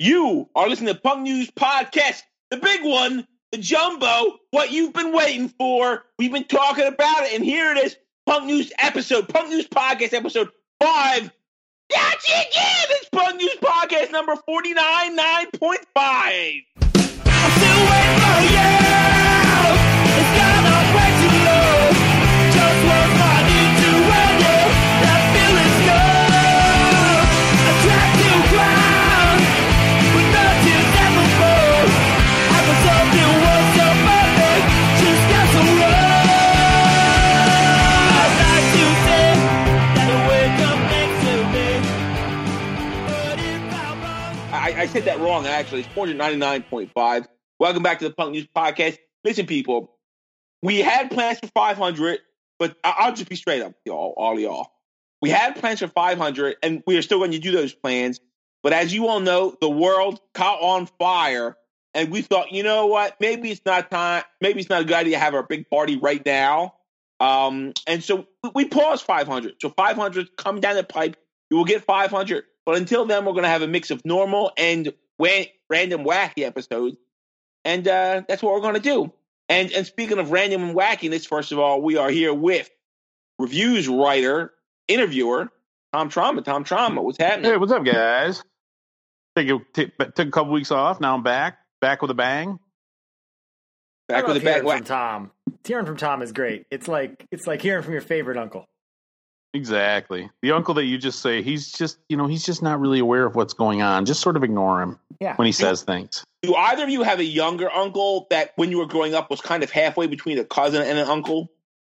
You are listening to Punk News Podcast, the big one, the jumbo, what you've been waiting for. We've been talking about it, and here it is, Punk News Podcast episode 5. That's it, yeah! This Punk News Podcast number 49, 9.5. I'm still waiting for you. It's gonna break you low. Just what's money to run you. That feeling's good. I tried to drown, but nothing's ever full. I was something was so perfect, just got so rough. I'd like to say that the wake up next to me, but if I'm wrong. I said that wrong, actually. It's 499.5. Welcome back to the Punk News Podcast. Listen, people, we had plans for 500, but I'll just be straight up, all y'all. We had plans for 500, and we are still going to do those plans. But as you all know, the world caught on fire, and we thought, you know what? Maybe it's not time. Maybe it's not a good idea to have our big party right now. And so we paused 500. So 500 come down the pipe. You will get 500. But until then, we're going to have a mix of normal and random wacky episodes. And that's what we're going to do. And speaking of random and wackiness, first of all, we are here with reviews writer, interviewer, Tom Trauma. Tom Trauma, what's happening? Hey, what's up, guys? Took a couple weeks off. Now I'm back with a bang. Back with a bang. From Tom. Hearing from Tom is great. It's like hearing from your favorite uncle. Exactly. The uncle that you just say, he's just not really aware of what's going on. Just sort of ignore him when he says things. Do either of you have a younger uncle that when you were growing up was kind of halfway between a cousin and an uncle?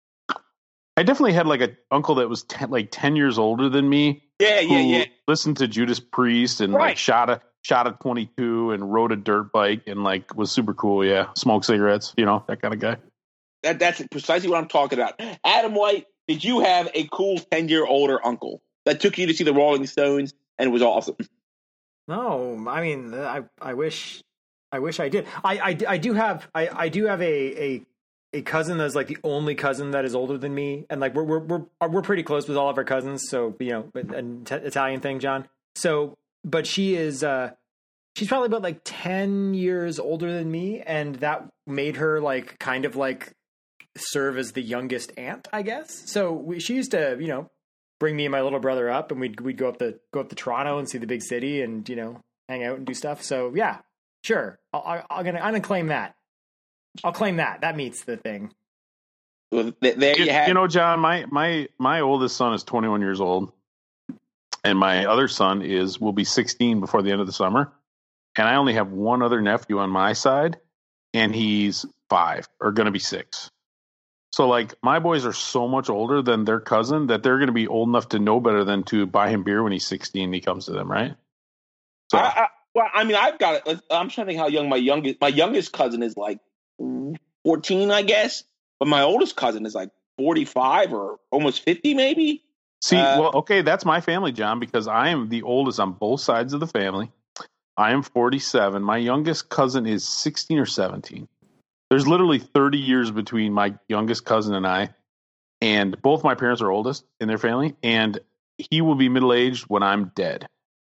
I definitely had like an uncle that was 10 years older than me. Yeah. Listened to Judas Priest and like shot a 22 and rode a dirt bike and like was super cool. Yeah. Smoked cigarettes, that kind of guy. That's precisely what I'm talking about. Adam White, did you have a cool 10-year older uncle that took you to see the Rolling Stones and it was awesome? No, I mean, I wish I did. I do have a cousin that's like the only cousin that is older than me, and like we're pretty close with all of our cousins. So an Italian thing, John. So, but she is she's probably about like 10 years older than me, and that made her like kind of like serve as the youngest aunt, I guess. So she used to bring me and my little brother up, and we'd go up to Toronto and see the big city, and hang out and do stuff. So yeah, sure, I'm gonna claim that. I'll claim that. That meets the thing. Well, there you have. John, my oldest son is 21 years old, and my other son will be 16 before the end of the summer, and I only have one other nephew on my side, and he's 5 or going to be 6. So, like, my boys are so much older than their cousin that they're going to be old enough to know better than to buy him beer when he's 16 and he comes to them, right? So, I've got it. I'm trying to think how young my youngest cousin is, like 14, I guess. But my oldest cousin is like 45 or almost 50, maybe. See, okay, that's my family, John, because I am the oldest on both sides of the family. I am 47. My youngest cousin is 16 or 17. There's literally 30 years between my youngest cousin and I, and both my parents are oldest in their family, and he will be middle-aged when I'm dead.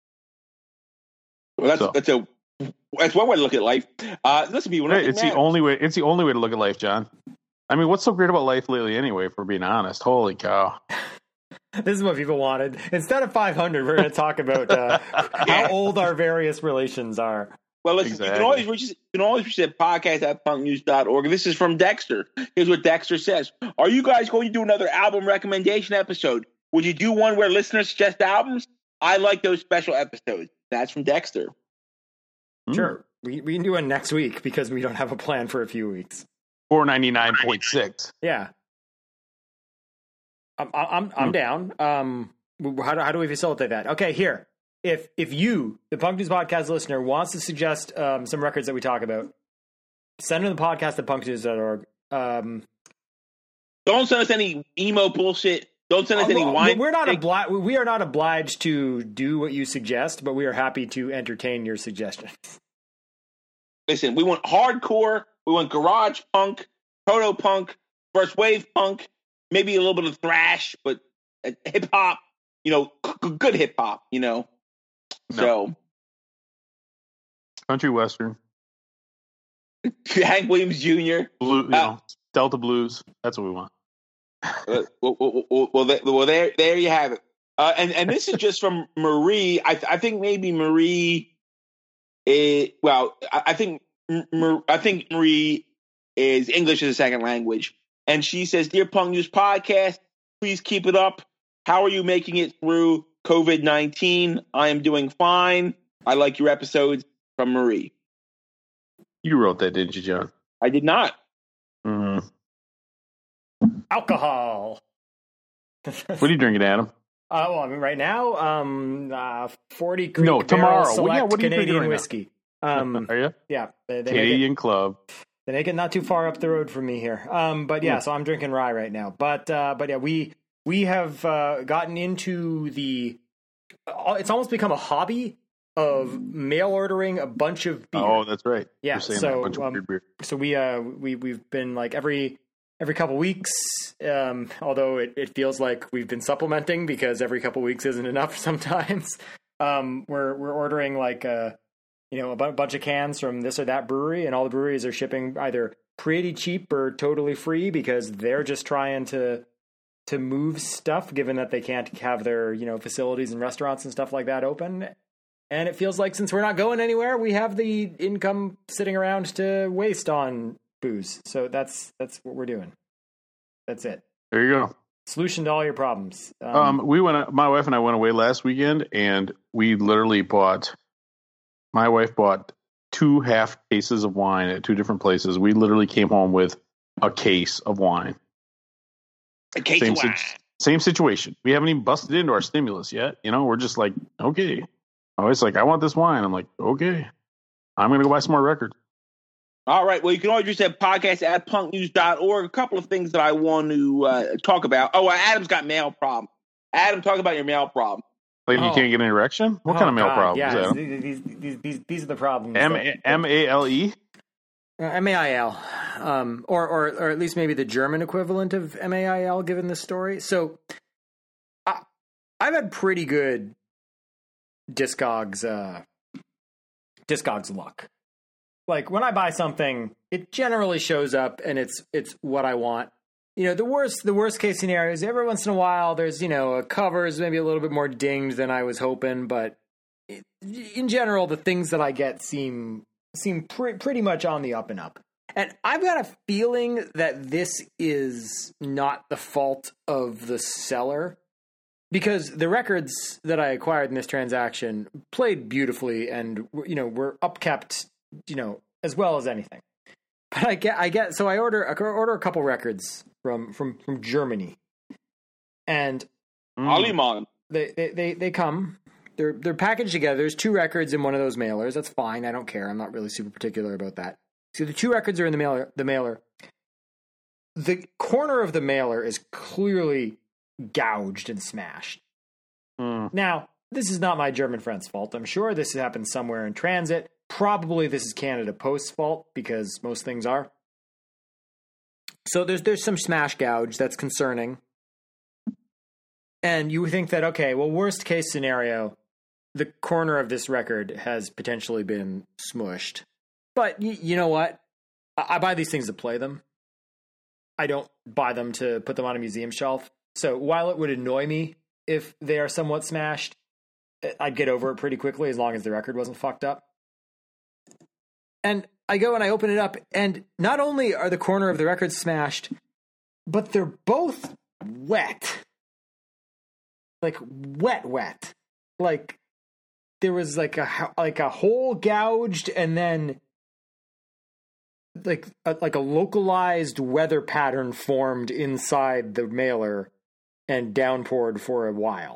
Well, that's one way to look at life. Listen, people, it's the only way. It's the only way to look at life, John. I mean, what's so great about life lately, anyway? For being honest, holy cow! This is what people wanted. Instead of 500, we're going to talk about how old our various relations are. Well, listen, exactly. You can always reach that podcast at punknews.org. This is from Dexter. Here's what Dexter says. Are you guys going to do another album recommendation episode? Would you do one where listeners suggest albums? I like those special episodes. That's from Dexter. Sure. We can do one next week because we don't have a plan for a few weeks. 499.6. Yeah. I'm down. How do we facilitate that? Okay, here. If you, the Punk News Podcast listener, wants to suggest some records that we talk about, send them the podcast at punknews.org. Don't send us any emo bullshit. Don't send us any wine. We are not obliged to do what you suggest, but we are happy to entertain your suggestions. Listen, we want hardcore. We want garage punk, proto punk, first wave punk, maybe a little bit of thrash, but hip hop. Good hip hop. No. So Country Western. Hank Williams Jr. Delta Blues. That's what we want. Well, there you have it. And this is just from Marie. I think maybe Marie. I think Marie is English as a second language, and she says, "Dear Punk News Podcast, please keep it up. How are you making it through COVID-19? I am doing fine. I like your episodes." From Marie. You wrote that, didn't you, John? I did not. Mm-hmm. Alcohol. What are you drinking, Adam? Well, I mean, right now, 40 Creek No, tomorrow. Select What are you Canadian right whiskey. Are you? Yeah. Canadian Club. They make it not too far up the road from me here. But yeah, so I'm drinking rye right now. But yeah, we have gotten into it's almost become a hobby of mail ordering a bunch of beer. Oh, that's right. Yeah, so we've been like every couple weeks, although it feels like we've been supplementing because every couple weeks isn't enough sometimes. We're ordering like a bunch of cans from this or that brewery, and all the breweries are shipping either pretty cheap or totally free because they're just trying to move stuff, given that they can't have their facilities and restaurants and stuff like that open. And it feels like since we're not going anywhere, we have the income sitting around to waste on booze. So that's what we're doing. That's it. There you go. Solution to all your problems. My wife and I went away last weekend, and we literally my wife bought 2 half cases of wine at 2 different places. We literally came home with a case of wine. A case of wine. Same situation. We haven't even busted into our stimulus yet. We're just like, okay. I was like, I want this wine. I'm like, okay. I'm going to go buy some more records. All right. Well, you can always just have podcast@punknews.org. A couple of things that I want to talk about. Oh, Adam's got mail problem. Adam, talk about your mail problem. Like you can't get an erection? What kind of mail problem is that? These are the problems. M-A-L-E? M-A-I-L. Or at least maybe the German equivalent of M-A-I-L, given this story. So I've had pretty good Discogs luck. Like when I buy something, it generally shows up and it's what I want. The worst case scenario is every once in a while there's a cover is maybe a little bit more dinged than I was hoping, but in general the things that I get seem pretty much on the up and up. And I've got a feeling that this is not the fault of the seller, because the records that I acquired in this transaction played beautifully and were upkept, as well as anything. But I order a couple records from Germany, and Aliman. They come. They're packaged together. There's 2 records in one of those mailers. That's fine. I don't care. I'm not really super particular about that. So the 2 records are in the mailer. The corner of the mailer is clearly gouged and smashed. Now, this is not my German friend's fault. I'm sure this happened somewhere in transit. Probably this is Canada Post's fault, because most things are. So there's some smash gouge that's concerning. And you would think that, okay, well, worst case scenario, the corner of this record has potentially been smushed. But you know what? I buy these things to play them. I don't buy them to put them on a museum shelf. So while it would annoy me if they are somewhat smashed, I'd get over it pretty quickly as long as the record wasn't fucked up. And I go and I open it up, and not only are the corner of the records smashed, but they're both wet. Like wet. Like there was like a hole gouged, and then like a localized weather pattern formed inside the mailer and downpoured for a while.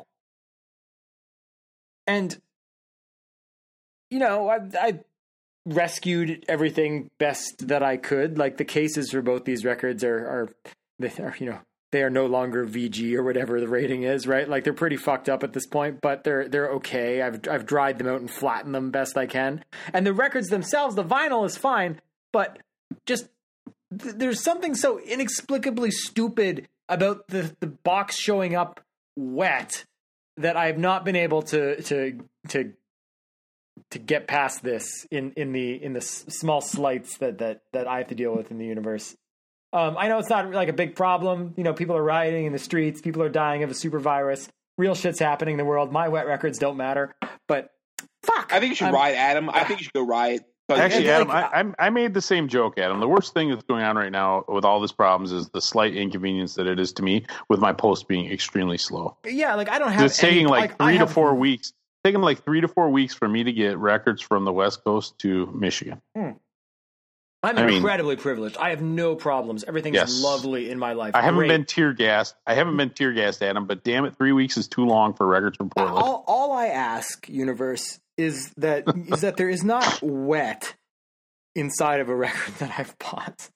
And I rescued everything best that I could. Like the cases for both these records are they are no longer VG or whatever the rating is, right? Like they're pretty fucked up at this point, but they're okay. I've dried them out and flattened them best I can. And the records themselves, the vinyl is fine, but just there's something so inexplicably stupid about the box showing up wet that I have not been able to to get past this in the small slights that I have to deal with in the universe. I know it's not like a big problem. You know, people are rioting in the streets. People are dying of a super virus. Real shit's happening in the world. My wet records don't matter. But fuck. I think you should riot, Adam. I think you should go riot. Actually, Adam, I made the same joke, Adam. The worst thing that's going on right now with all these problems is the slight inconvenience that it is to me with my post being extremely slow. Yeah, like I don't have. It's taking like 3 to 4 weeks. Taking like 3 to 4 weeks for me to get records from the West Coast to Michigan. I'm incredibly privileged. I have no problems. Everything is lovely in my life. I haven't been tear gassed. Adam. But damn it, 3 weeks is too long for records from Portland. All I ask, Universe, is that there is not wet inside of a record that I've bought.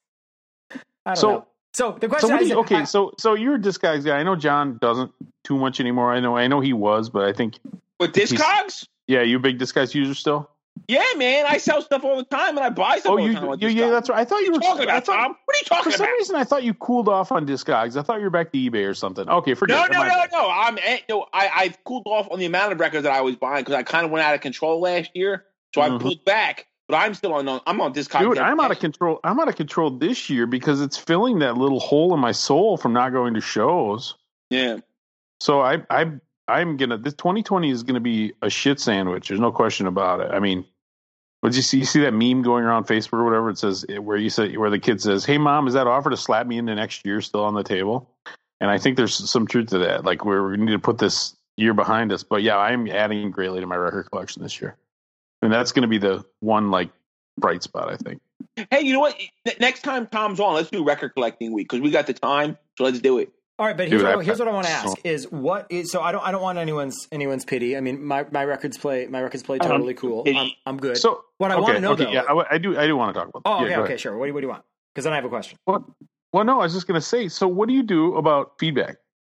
I don't know. So the question is, so you're a Discogs guy. I know John doesn't too much anymore. I know he was, but I think with Discogs. Yeah, you a big Discogs user still? Yeah, man. I sell stuff all the time, and I buy stuff all the time. Yeah, that's right. I thought you were talking about, Tom. What are you talking about? For some reason, I thought you cooled off on Discogs. I thought you were back to eBay or something. Okay, forget it. No. I've cooled off on the amount of records that I was buying because I kind of went out of control last year, so I pulled back. But I'm still on Discogs. Dude, I'm out of control. I'm out of control this year because it's filling that little hole in my soul from not going to shows. Yeah. So I'm gonna. This 2020 is gonna be a shit sandwich. There's no question about it. I mean, what you see? You see that meme going around Facebook or whatever? It says where the kid says, "Hey mom, is that offer to slap me into next year still on the table?" And I think there's some truth to that. Like we need to put this year behind us. But yeah, I'm adding greatly to my record collection this year, and that's going to be the one like bright spot, I think. Hey, you know what? Next time Tom's on, let's do record collecting week because we got the time, so let's do it. All right, but here's what I want to ask is what is so I don't want anyone's pity. I mean, my records play totally cool. I'm good. So what I want to know though, yeah, I do want to talk about that. Oh, okay, sure. What do you want? Because then I have a question. Well, no, I was just going to say. So, what do you do about feedback?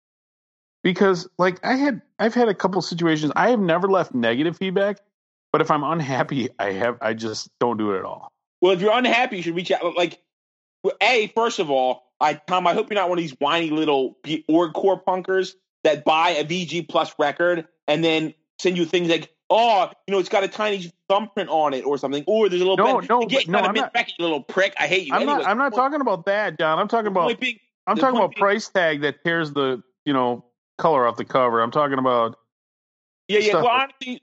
Because, like, I've had a couple situations. I have never left negative feedback, but if I'm unhappy, I just don't do it at all. Well, if you're unhappy, you should reach out. Like, first of all, Tom, I hope you're not one of these whiny little orgcore punkers that buy a VG Plus record and then send you things like, oh, it's got a tiny thumbprint on it or something, or there's a little you little prick. I hate you. I'm not talking about that, John. I'm talking about price tag that tears the color off the cover. I'm talking about Well, honestly,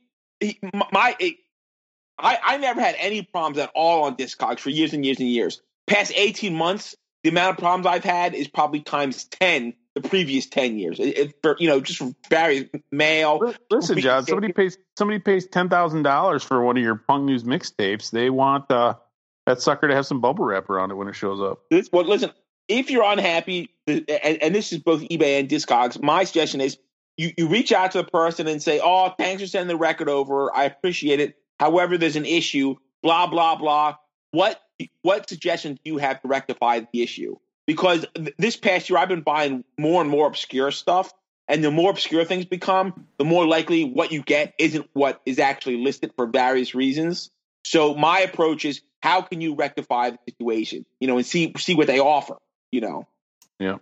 I never had any problems at all on Discogs for years and years and years. Past 18 months, the amount of problems I've had is probably times 10 the previous 10 years. Just for various mail. Listen, John, somebody pays $10,000 for one of your Punk News mixtapes. They want that sucker to have some bubble wrap around it when it shows up. Listen, if you're unhappy, and this is both eBay and Discogs, my suggestion is you reach out to the person and say, oh, thanks for sending the record over. I appreciate it. However, there's an issue, blah, blah, blah. What suggestions do you have to rectify the issue? Because this past year, I've been buying more and more obscure stuff, and the more obscure things become, the more likely what you get isn't what is actually listed for various reasons. So my approach is, how can you rectify the situation? And see what they offer. Yeah.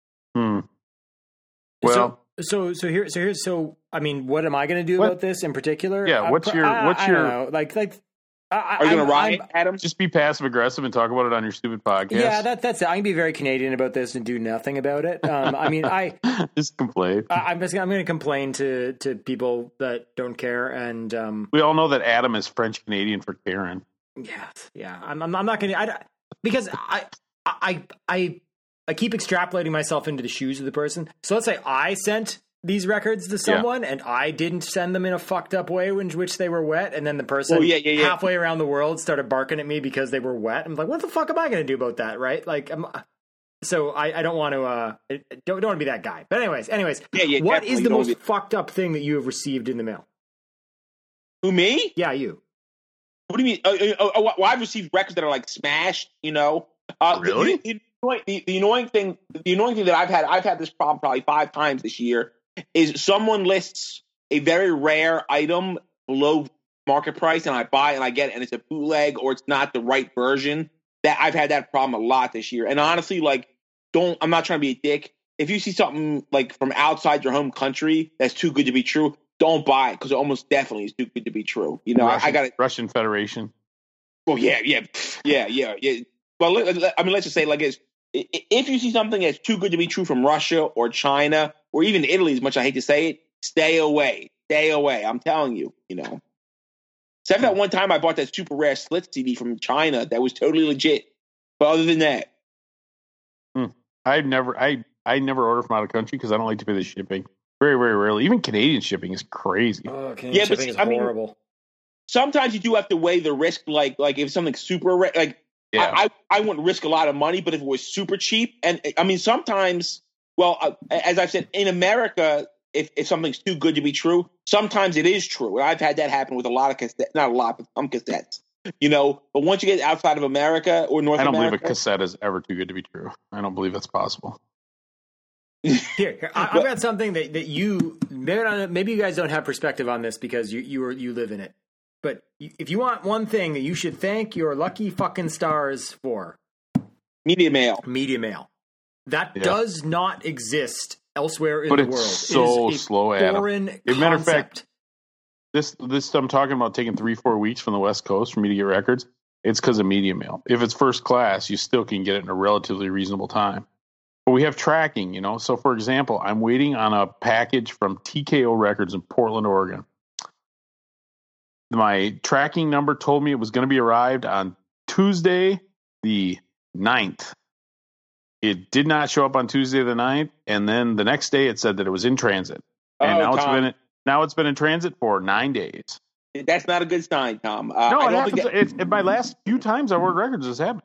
Well. So I mean, what am I going to do about this in particular? Yeah. What's your? I don't know. Are you going to riot, Adam? Just be passive aggressive and talk about it on your stupid podcast. Yeah, that's it. I can be very Canadian about this and do nothing about it. I mean, just complain. I'm going to complain to people that don't care, and we all know that Adam is French Canadian for Karen. Yeah. I'm not going to because I keep extrapolating myself into the shoes of the person. So let's say I sent these records to someone and I didn't send them in a fucked up way in which they were wet, and then the person halfway around the world started barking at me because they were wet. I'm like, what the fuck am I going to do about that, right? Like, so I don't want to don't want to be that guy. But anyways, what is the most fucked up thing that you have received in the mail? Who, me? Yeah, you. What do you mean? Well, I've received records that are like smashed. Really? The annoying thing that I've had this problem probably 5 times this year, is someone lists a very rare item below market price, and I buy it and I get it, and it's a bootleg or it's not the right version. That I've had that problem a lot this year. And honestly, I'm not trying to be a dick. If you see something like from outside your home country that's too good to be true, don't buy it because it almost definitely is too good to be true. You know, I got it. Russian Federation. Oh yeah. Well, let's just say like this: if you see something that's too good to be true from Russia or China or even Italy, as much as I hate to say it, stay away. Stay away. I'm telling you. You know. Except that one time I bought that super rare Slits CD from China that was totally legit. But other than that, I never order from out of country because I don't like to pay the shipping. Very, very rarely. Even Canadian shipping is crazy. Oh, Canadian shipping is horrible. Mean, sometimes you do have to weigh the risk. Like if something's super rare, like I wouldn't risk a lot of money, but if it was super cheap, and I mean sometimes, as I've said, in America, if something's too good to be true, sometimes it is true. I've had that happen with a lot of cassettes, not a lot, but some cassettes. You know, but once you get outside of America or North America, I don't believe a cassette is ever too good to be true. I don't believe that's possible. Here, I've got something that you maybe you guys don't have perspective on this because you live in it. But if you want one thing that you should thank your lucky fucking stars for, media mail. That does not exist elsewhere in the world. It's so slow, Adam. Foreign As a matter of fact, this I'm talking about taking 3-4 weeks from the West Coast for me to get records. It's because of media mail. If it's first class, you still can get it in a relatively reasonable time. But we have tracking, you know. So, for example, I'm waiting on a package from TKO Records in Portland, Oregon. My tracking number told me it was going to be arrived on Tuesday the 9th. It did not show up on Tuesday the 9th, and then the next day it said that it was in transit. And now it's been in transit for 9 days. That's not a good sign, Tom. No, it happens. My last few times I ordered records, this happened.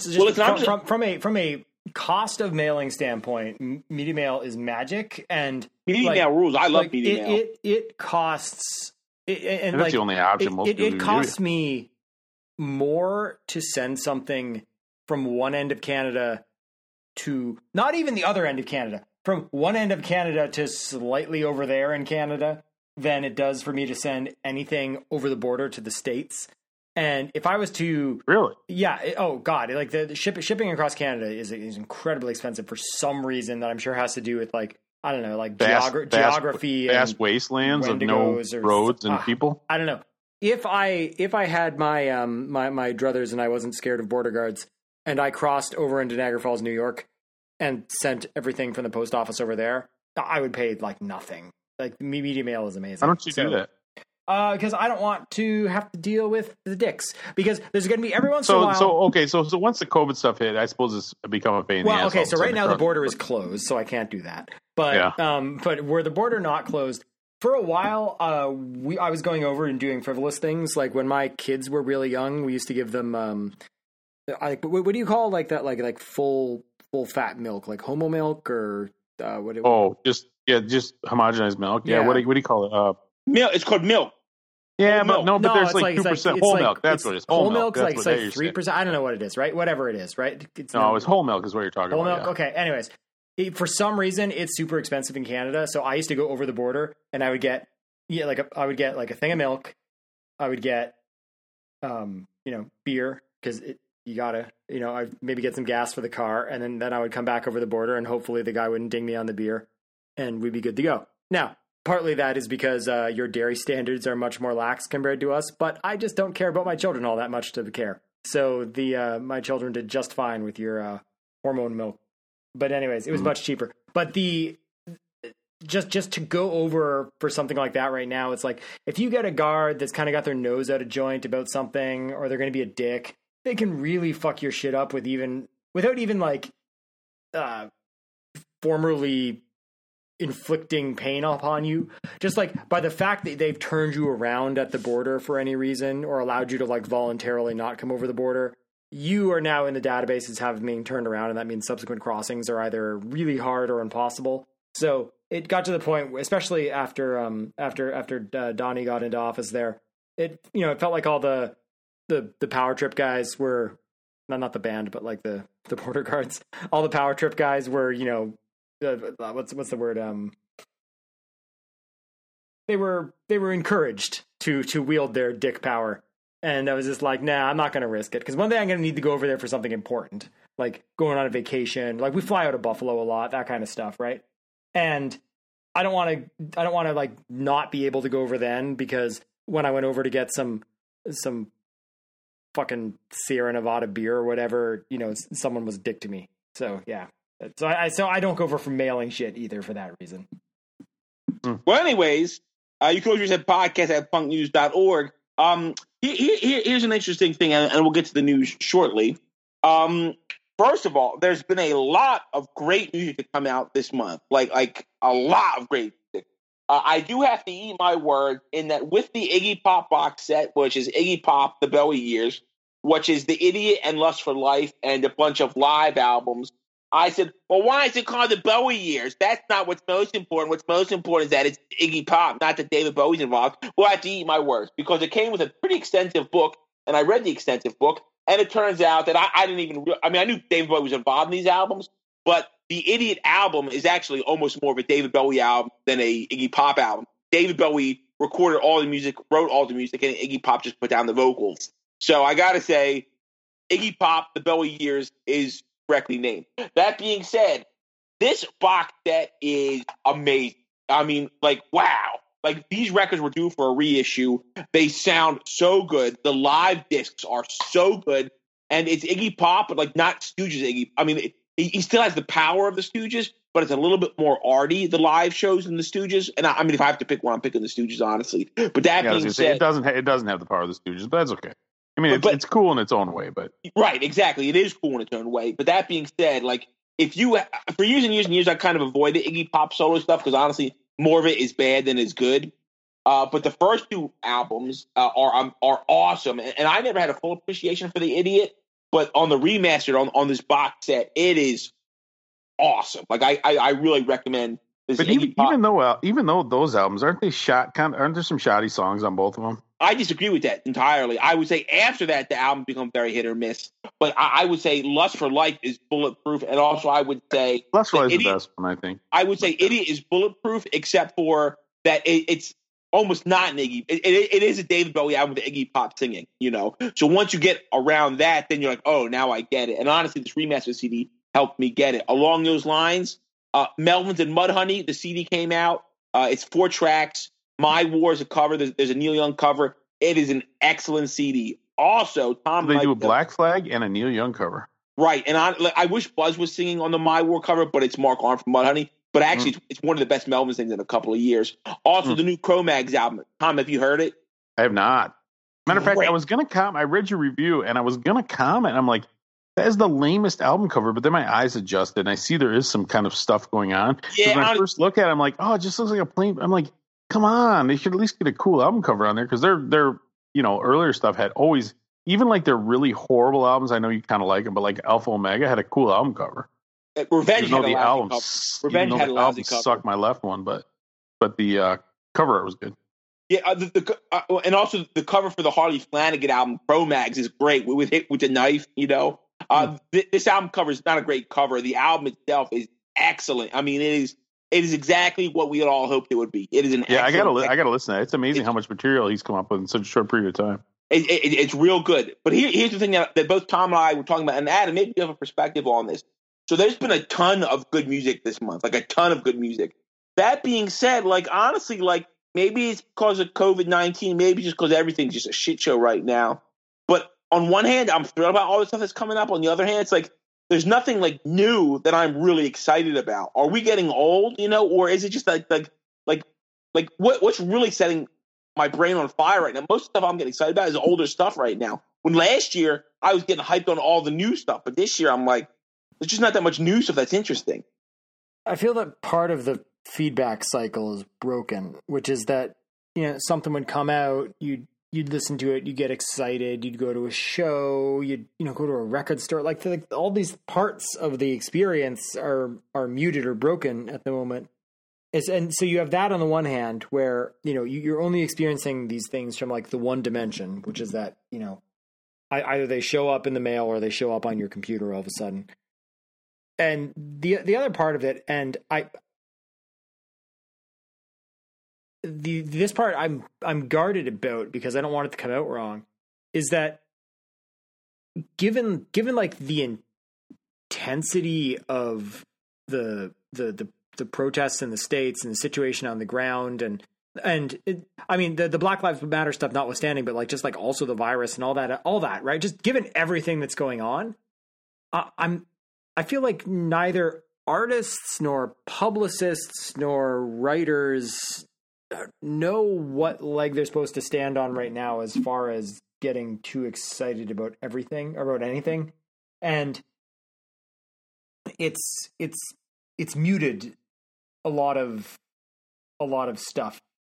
From a cost of mailing standpoint, media mail is magic, and media mail rules. I love media mail. It costs. And that's the only option. It costs me more to send something from one end of Canada to not even the other end of Canada, from one end of Canada to slightly over there in Canada than it does for me to send anything over the border to the States. And if I was to really, like the shipping across Canada is incredibly expensive for some reason that I'm sure has to do with like. I don't know, like geography, vast wastelands of no roads and people. I don't know. If I had my my druthers and I wasn't scared of border guards, and I crossed over into Niagara Falls, New York, and sent everything from the post office over there, I would pay like nothing. Like media mail is amazing. Why don't you do that? Because I don't want to have to deal with the dicks. Because there's going to be every once in a while. So once the COVID stuff hit, I suppose it's become a pain in the ass. Okay, so right now the border is closed, so I can't do that. But but were the border not closed for a while, I was going over and doing frivolous things. Like when my kids were really young, we used to give them what do you call like that? Like full fat milk, like homo milk or what? Just homogenized milk. Yeah. What do you call it? Milk. It's called milk. Yeah, but there's like 2% whole milk. That's what it is. Whole milk is like 3%. I don't know what it is, right? Whatever it is, right? It's whole milk is what you're talking about. Whole milk. Okay. Anyways, for some reason, it's super expensive in Canada. So I used to go over the border, and I would get a thing of milk. I would get beer because you gotta I'd maybe get some gas for the car, and then I would come back over the border, and hopefully the guy wouldn't ding me on the beer, and we'd be good to go. Now, partly that is because your dairy standards are much more lax compared to us, but I just don't care about my children all that much to care. So my children did just fine with your hormone milk. But anyways, it was much cheaper. But just to go over for something like that right now, it's like if you get a guard that's kind of got their nose out of joint about something, or they're going to be a dick, they can really fuck your shit up without even like formerly inflicting pain upon you, just like by the fact that they've turned you around at the border for any reason or allowed you to like voluntarily not come over the border, you are now in the databases having being turned around, and that means subsequent crossings are either really hard or impossible. So it got to the point, especially after Donnie got into office there, it felt like all the power trip guys were not the band, but like the border guards, all the power trip guys were what's the word? They were encouraged to wield their dick power, and I was just like, nah, I'm not going to risk it, because one day I'm going to need to go over there for something important, like going on a vacation. Like we fly out of Buffalo a lot, that kind of stuff, right? And I don't want to like not be able to go over then, because when I went over to get some fucking Sierra Nevada beer or whatever, you know, someone was a dick to me. So yeah. So I don't go over for mailing shit either for that reason. Well, anyways, you can always reach that podcast at punknews.org. Here's an interesting thing, and we'll get to the news shortly. First of all, there's been a lot of great music to come out this month, like a lot of great music. I do have to eat my word in that with the Iggy Pop box set, which is Iggy Pop, The Bowie Years, which is The Idiot and Lust for Life, and a bunch of live albums, I said, well, why is it called The Bowie Years? That's not what's most important. What's most important is that it's Iggy Pop, not that David Bowie's involved. Well, I have to eat my words, because it came with a pretty extensive book, and I read the extensive book, and it turns out that I didn't even – I mean, I knew David Bowie was involved in these albums, but the Idiot album is actually almost more of a David Bowie album than a Iggy Pop album. David Bowie recorded all the music, wrote all the music, and Iggy Pop just put down the vocals. So I got to say, Iggy Pop, The Bowie Years is – correctly named. That being said, this box set is amazing. I mean, like, wow. Like, these records were due for a reissue. They sound so good. The live discs are so good. And it's Iggy Pop, but, like, not Stooges Iggy. I mean, he still has the power of the Stooges, but it's a little bit more arty, the live shows, than the Stooges. And I mean, if I have to pick one, I'm picking the Stooges, honestly. But that being said, it doesn't have the power of the Stooges, but that's okay. I mean, it's cool in its own way, but right, exactly, it is cool in its own way. But that being said, like, if you for years and years and years, I kind of avoided Iggy Pop solo stuff because honestly, more of it is bad than is good. But the first two albums are awesome, and I never had a full appreciation for the Idiot, but on the remastered on this box set, it is awesome. Like I really recommend this. But even though those albums aren't there some shoddy songs on both of them? I disagree with that entirely. I would say after that, the album becomes very hit or miss. But I would say Lust for Life is bulletproof. And also I would say Lust for Life is the best one, I think. I would say Idiot is bulletproof, except for that it's almost not an Iggy. It is a David Bowie album with Iggy Pop singing, you know. So once you get around that, then you're like, oh, now I get it. And honestly, this remastered CD helped me get it. Along those lines, Melvins and Mudhoney, the CD came out. It's 4 tracks. My War is a cover. There's a Neil Young cover. It is an excellent CD. Also, Tom. They do a Black Flag and a Neil Young cover. Right, and I wish Buzz was singing on the My War cover, but it's Mark Arm from Mudhoney. But actually, it's one of the best Melvin things in a couple of years. Also, the new Cro-Mags album. Tom, have you heard it? I have not. Matter of fact, I was going to comment. I read your review, and I was going to comment. I'm like, that is the lamest album cover. But then my eyes adjusted, and I see there is some kind of stuff going on. Yeah. When I first look at it, I'm like, oh, it just looks like a plain. I'm like, come on, they should at least get a cool album cover on there, because their earlier stuff had always, even like their really horrible albums. I know you kind of like them, but like Alpha Omega had a cool album cover. Revenge had a lousy cover. Revenge had a lousy cover. Sucked my left one, but the cover art was good. Yeah, and also the cover for the Harley Flanagan album, Cro-Mags, is great with the knife. You know, this album cover is not a great cover. The album itself is excellent. I mean, it is exactly what we had all hoped it would be. It is an I gotta listen to that. It's amazing how much material he's come up with in such a short period of time. It's real good. But here's the thing that both Tom and I were talking about, and Adam, maybe you have a perspective on this. So there's been a ton of good music this month, like a ton of good music. That being said, like honestly, like maybe it's because of COVID-19, maybe just because everything's just a shit show right now. But on one hand, I'm thrilled about all the stuff that's coming up. On the other hand, it's like there's nothing like new that I'm really excited about. Are we getting old, or is it just like what's really setting my brain on fire right now? Most of the stuff I'm getting excited about is older stuff right now. When last year I was getting hyped on all the new stuff, but this year I'm like, there's just not that much new stuff that's interesting. I feel that part of the feedback cycle is broken, which is that something would come out, you'd listen to it, you get excited, you'd go to a show, you'd go to a record store. Like all these parts of the experience are muted or broken at the moment. And so you have that on the one hand, where you're only experiencing these things from like the one dimension, which is that either they show up in the mail or they show up on your computer all of a sudden. And the other part of it, and this part I'm guarded about because I don't want it to come out wrong, is that given like the intensity of the the protests in the States and the situation on the ground and I mean, the Black Lives Matter stuff notwithstanding, but like just like also the virus and all that, right? Just given everything that's going on, I feel like neither artists nor publicists nor writers know what leg they're supposed to stand on right now as far as getting too excited about everything, about anything. And it's muted a lot of stuff.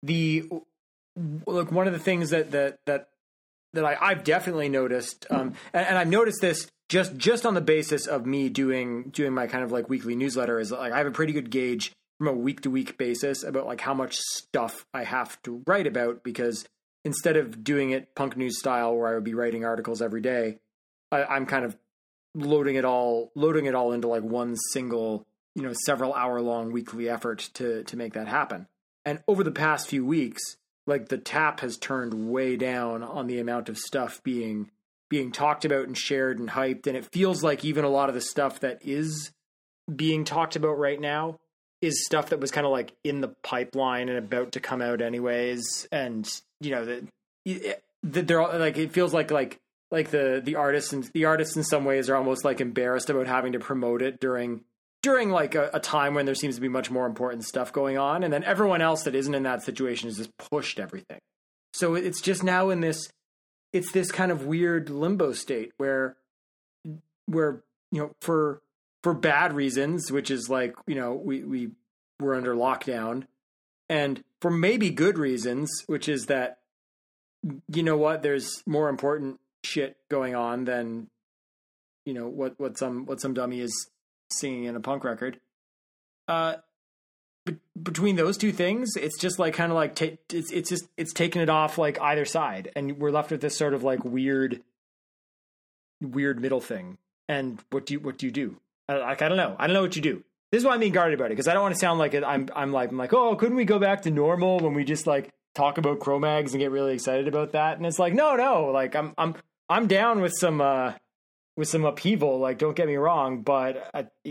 Look, one of the things that I've definitely noticed, and I've noticed this just on the basis of me doing my kind of like weekly newsletter, is like I have a pretty good gauge from a week to week basis about like how much stuff I have to write about, because instead of doing it punk news style where I would be writing articles every day, I'm kind of loading it all into like one single, several hour long weekly effort to make that happen. And over the past few weeks, like the tap has turned way down on the amount of stuff being talked about and shared and hyped. And it feels like even a lot of the stuff that is being talked about right now is stuff that was kind of like in the pipeline and about to come out anyways. And, that they're like, it feels like the artists in some ways are almost like embarrassed about having to promote it during like a time when there seems to be much more important stuff going on. And then everyone else that isn't in that situation has just pushed everything. So it's just now in this kind of weird limbo state where for bad reasons, which is like, we were under lockdown, and for maybe good reasons, which is that, there's more important shit going on than, what some dummy is singing in a punk record. Between those two things, it's just like kind of like it's taking it off like either side, and we're left with this sort of like weird middle thing. And what do you do? I don't know what you do. This is why I'm being guarded about it, because I don't want to sound like I'm like, oh, couldn't we go back to normal when we just like talk about Cro-Mags and get really excited about that? And it's like, no, like I'm down with some upheaval, like, don't get me wrong, but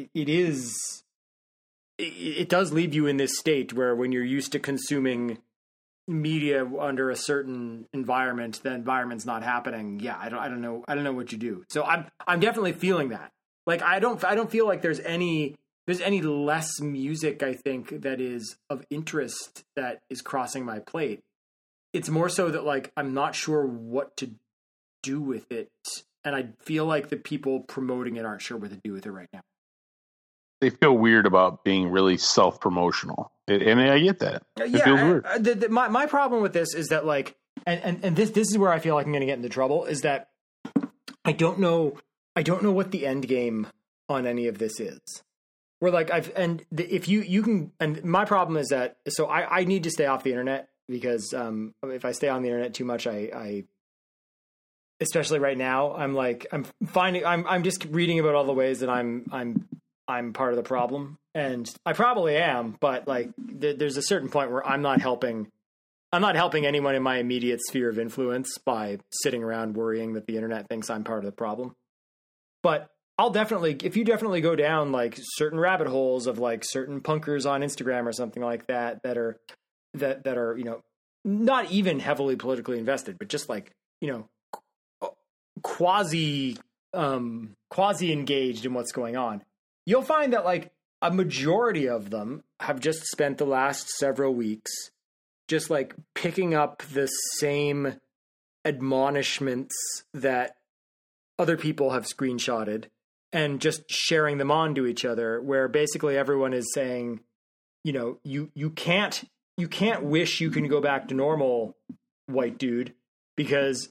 it does leave you in this state where when you're used to consuming media under a certain environment, the environment's not happening. Yeah, I don't know what you do. So I'm definitely feeling that. Like, I don't feel like there's any less music, I think, that is of interest that is crossing my plate. It's more so that like I'm not sure what to do with it. And I feel like the people promoting it aren't sure what to do with it right now. They feel weird about being really self-promotional. And I get that. It feels weird. My problem with this is that like, and this is where I feel like I'm going to get into trouble, is that I don't know what the end game on any of this is. Where like if you can, and my problem is that, so I need to stay off the internet, because if I stay on the internet too much, I especially right now, I'm just reading about all the ways that I'm part of the problem, and I probably am, but like there's a certain point where I'm not helping anyone in my immediate sphere of influence by sitting around worrying that the internet thinks I'm part of the problem. But if you definitely go down like certain rabbit holes of like certain punkers on Instagram or something like that are not even heavily politically invested, but just like, quasi engaged in what's going on, you'll find that like a majority of them have just spent the last several weeks just like picking up the same admonishments that other people have screenshotted and just sharing them on to each other, where basically everyone is saying, you can't wish you can go back to normal, white dude, because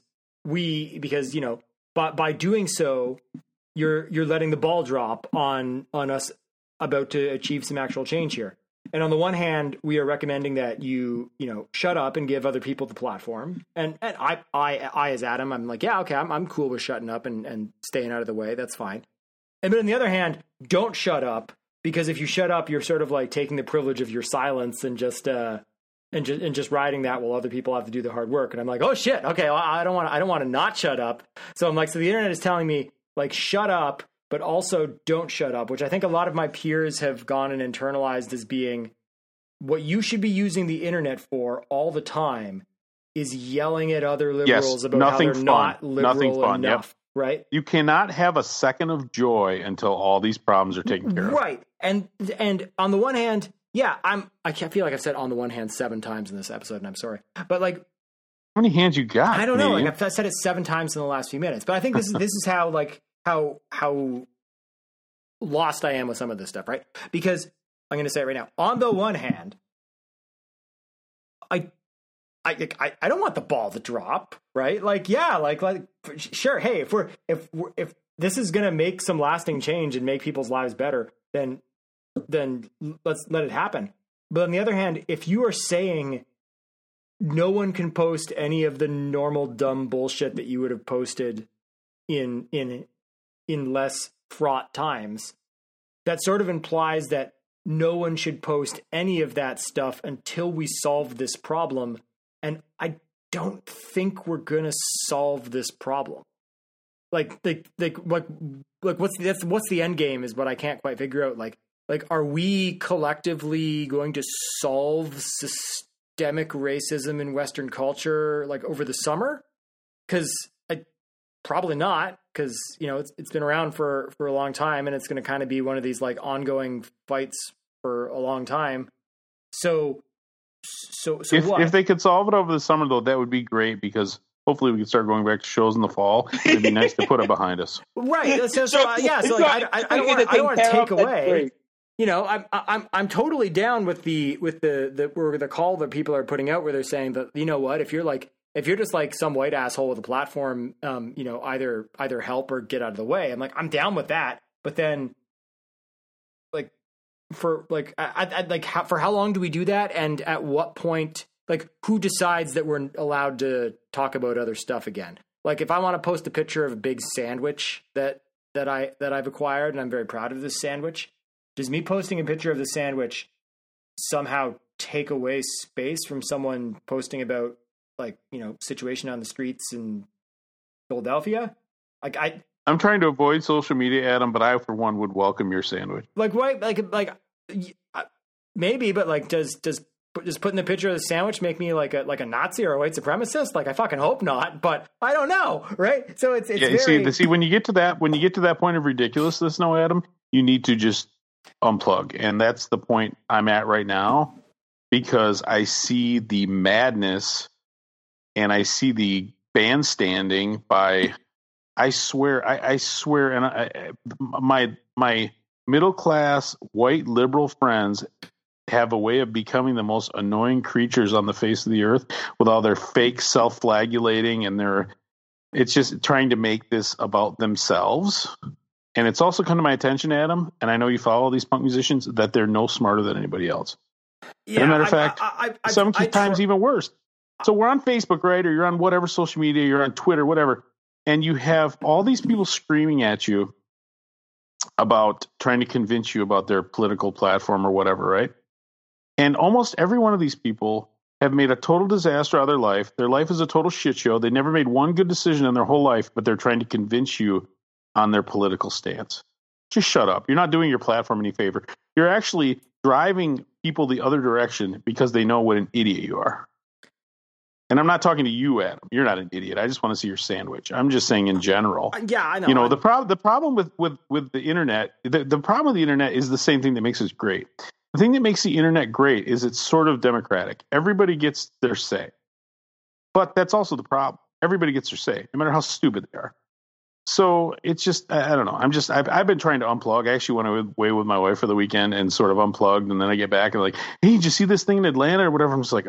by doing so, you're letting the ball drop on us about to achieve some actual change here. And on the one hand, we are recommending that you shut up and give other people the platform. And I as Adam, I'm like, yeah, okay, I'm cool with shutting up and staying out of the way. That's fine. And but on the other hand, don't shut up, because if you shut up, you're sort of like taking the privilege of your silence and just riding that while other people have to do the hard work. And I'm like, oh shit, okay, well, I don't want to not shut up. So I'm like, so the internet is telling me like, shut up, but also don't shut up, which I think a lot of my peers have gone and internalized as being what you should be using the internet for all the time is yelling at other liberals about how they're not liberal enough, right? You cannot have a second of joy until all these problems are taken care of. Right. And on the one hand, yeah, I can't feel like I've said on the one hand 7 times in this episode, and I'm sorry. But like, how many hands you got? I don't know. Like I've said it 7 times in the last few minutes. But I think this is how like how lost I am with some of this stuff, right? Because I'm going to say it right now. On the one hand, I don't want the ball to drop, right? Like, yeah, like sure. Hey, if this is going to make some lasting change and make people's lives better, then let's let it happen. But on the other hand, if you are saying no one can post any of the normal dumb bullshit that you would have posted in less fraught times, that sort of implies that no one should post any of that stuff until we solve this problem. And I don't think we're going to solve this problem. Like what's the end game is what I can't quite figure out. Like, are we collectively going to solve systemic racism in Western culture like over the summer? Because probably not, because it's been around for a long time, and it's going to kind of be one of these like ongoing fights for a long time. So if they could solve it over the summer, though, that would be great, because hopefully we can start going back to shows in the fall. It'd be nice to put it behind us. Right. I don't want to take away. I'm totally down with the call that people are putting out, where they're saying that, you know what, if you're just like some white asshole with a platform, either help or get out of the way. I'm like, I'm down with that. But then, like, for how long do we do that? And at what point, like, who decides that we're allowed to talk about other stuff again? Like, if I want to post a picture of a big sandwich that I've acquired, and I'm very proud of this sandwich, does me posting a picture of the sandwich somehow take away space from someone posting about, like, situation on the streets in Philadelphia? Like, I'm trying to avoid social media, Adam, but I, for one, would welcome your sandwich. Like, right? Like maybe, but like, does putting the picture of the sandwich make me like a Nazi or a white supremacist? Like, I fucking hope not, but I don't know, right? So it's very... See, when you get to that point of ridiculousness, no, Adam, you need to just unplug, and that's the point I'm at right now, because I see the madness and I see the bandstanding by, I swear, and my middle class white liberal friends have a way of becoming the most annoying creatures on the face of the earth with all their fake self-flagellating, and it's just trying to make this about themselves. And it's also come to my attention, Adam, and I know you follow these punk musicians, that they're no smarter than anybody else. Yeah, as a matter of fact, sometimes even worse. So we're on Facebook, right? Or you're on whatever social media, you're on Twitter, whatever. And you have all these people screaming at you about trying to convince you about their political platform or whatever, right? And almost every one of these people have made a total disaster of their life. Their life is a total shit show. They never made one good decision in their whole life, but they're trying to convince you on their political stance. Just shut up. You're not doing your platform any favor. You're actually driving people the other direction because they know what an idiot you are. And I'm not talking to you, Adam. You're not an idiot. I just want to see your sandwich. I'm just saying in general. Yeah, I know. The problem with the internet, the problem with the internet is the same thing that makes it great. The thing that makes the internet great is it's sort of democratic. Everybody gets their say. But that's also the problem. Everybody gets their say, no matter how stupid they are. So it's just, I don't know. I've been trying to unplug. I actually went away with my wife for the weekend and sort of unplugged. And then I get back and like, hey, did you see this thing in Atlanta or whatever? I'm just like,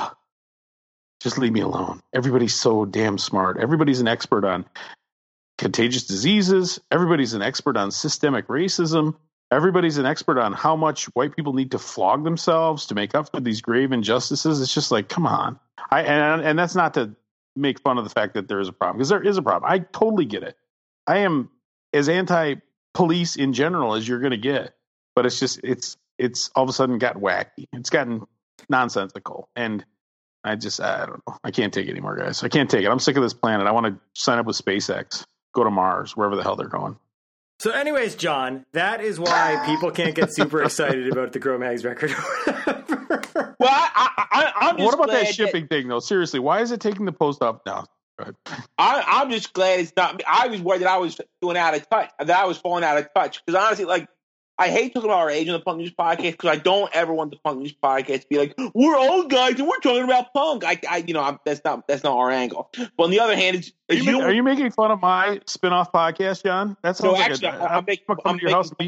just leave me alone. Everybody's so damn smart. Everybody's an expert on contagious diseases. Everybody's an expert on systemic racism. Everybody's an expert on how much white people need to flog themselves to make up for these grave injustices. It's just like, come on. And that's not to make fun of the fact that there is a problem, because there is a problem. I totally get it. I am as anti-police in general as you're going to get, but it's just, it's all of a sudden got wacky. It's gotten nonsensical. And I don't know. I can't take it anymore, guys. I can't take it. I'm sick of this planet. I want to sign up with SpaceX, go to Mars, wherever the hell they're going. So anyways, John, that is why people can't get super excited about the Cro-Mags record. Well, I'm just what about glad that shipping thing, though? Seriously, why is it taking the post up now? I'm just glad it's not me. I was worried that I was doing out of touch, that I was falling out of touch. Because honestly, like, I hate talking about our age on the Punk News Podcast because I don't ever want the Punk News Podcast to be like, we're old guys and we're talking about punk. That's not our angle. But on the other hand, are you making fun of my spin-off podcast, John? That's no, actually, I'm making fun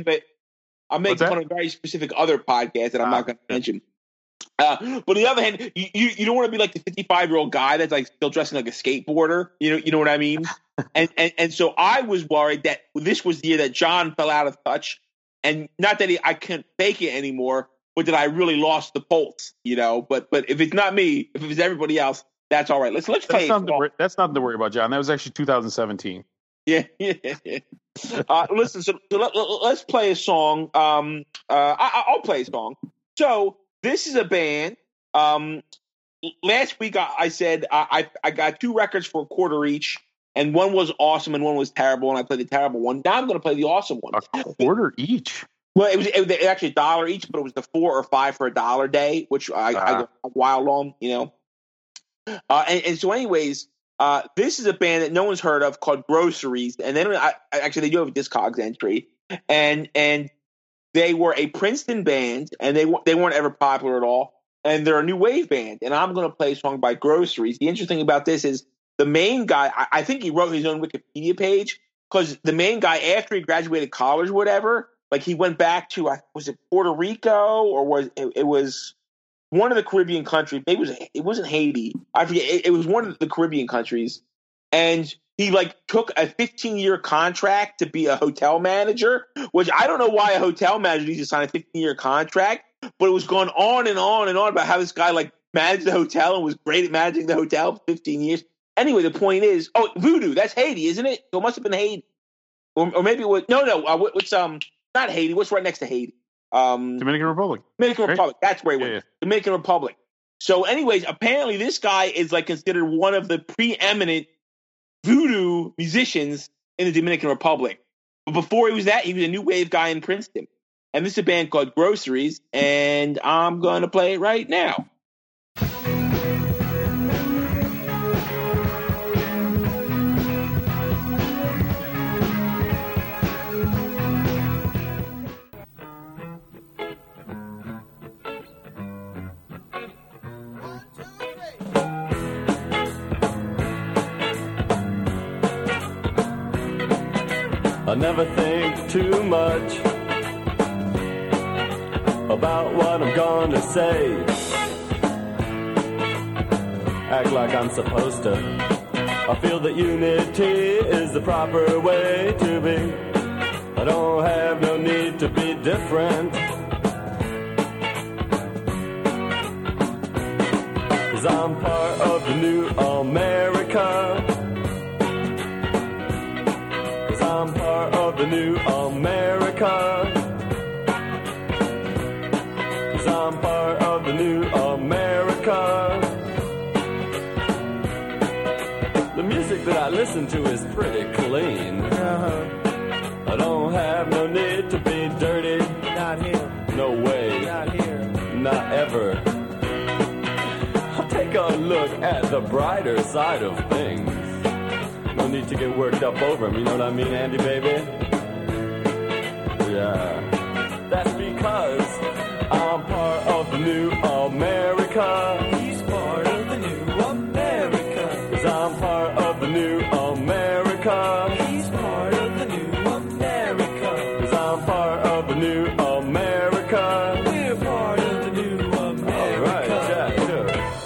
of a very specific other podcast that I'm not going to mention. But on the other hand, you don't want to be like the 55-year-old guy that's like still dressing like a skateboarder. You know what I mean? and so I was worried that this was the year that John fell out of touch, and not that I couldn't fake it anymore, but that I really lost the pulse. But if it's not me, if it's everybody else, that's all right. Let's play. That's nothing to worry about, John. That was actually 2017. Yeah. Listen, so let's play a song. I'll play a song. So this is a band. Last week I said I got 2 records for $0.25 each, and one was awesome and one was terrible, and I played the terrible one. Now I'm going to play the awesome one. $0.25 each? Well, it was actually $1 each, but it was the 4 or 5 for $1 day, which I got a while on, And so anyways, this is a band that no one's heard of called Groceries, and then actually they do have a Discogs entry, and they were a Princeton band, and they weren't ever popular at all, and they're a new wave band, and I'm going to play a song by Groceries. The interesting thing about this is the main guy, I think he wrote his own Wikipedia page, because the main guy, after he graduated college or whatever, like he went back to, was it Puerto Rico, or was it was one of the Caribbean countries? Maybe it wasn't Haiti. I forget. It was one of the Caribbean countries, and he took a 15-year contract to be a hotel manager, which I don't know why a hotel manager needs to sign a 15-year contract, but it was going on and on and on about how this guy managed the hotel and was great at managing the hotel for 15 years. Anyway, the point is, Voodoo, that's Haiti, isn't it? So it must have been Haiti, or maybe it was what's not Haiti? What's right next to Haiti? Dominican Republic. Dominican Republic. That's where he went. Yeah. Dominican Republic. So, anyways, apparently this guy is considered one of the preeminent voodoo musicians in the Dominican Republic. But before he was that, he was a new wave guy in Princeton. And this is a band called Groceries, and I'm going to play it right now. I never think too much about what I'm gonna say. Act like I'm supposed to. I feel that unity is the proper way to be. I don't have no need to be different, 'cause I'm part of the new America. I'm part of the new America. 'Cause I'm part of the new America. The music that I listen to is pretty clean. I don't have no need to be dirty. Not here. No way. Not here. Not ever. I'll take a look at the brighter side of things. No need to get worked up over him, you know what I mean, Andy, baby? Yeah. That's because I'm part of the new America. He's part of the new America. 'Cause I'm part of the new America. He's part of the new America. 'Cause I'm part of the new America. We're part of the new America. All right, yeah, sure.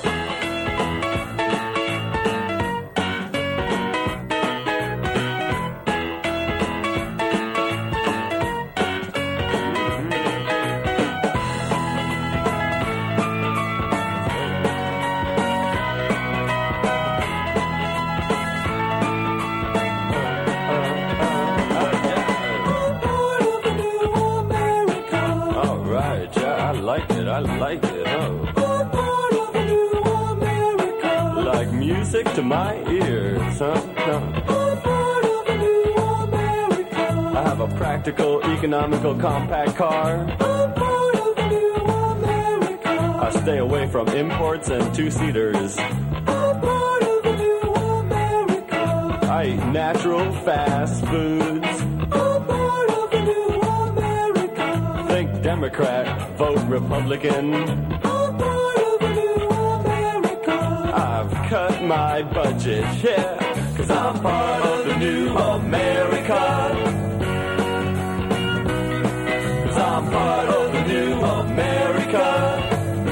I like it, like music to my ears, huh? I I have a practical, economical, compact car. I'm part of the new America. I stay away from imports and two-seaters. I'm part of the new America. I eat natural fast foods. I'm part of the new America. Think Democrat, vote Republican. I'm part of the new America. I've cut my budget, yeah, 'cause I'm part of the new America. I'm part of the new America.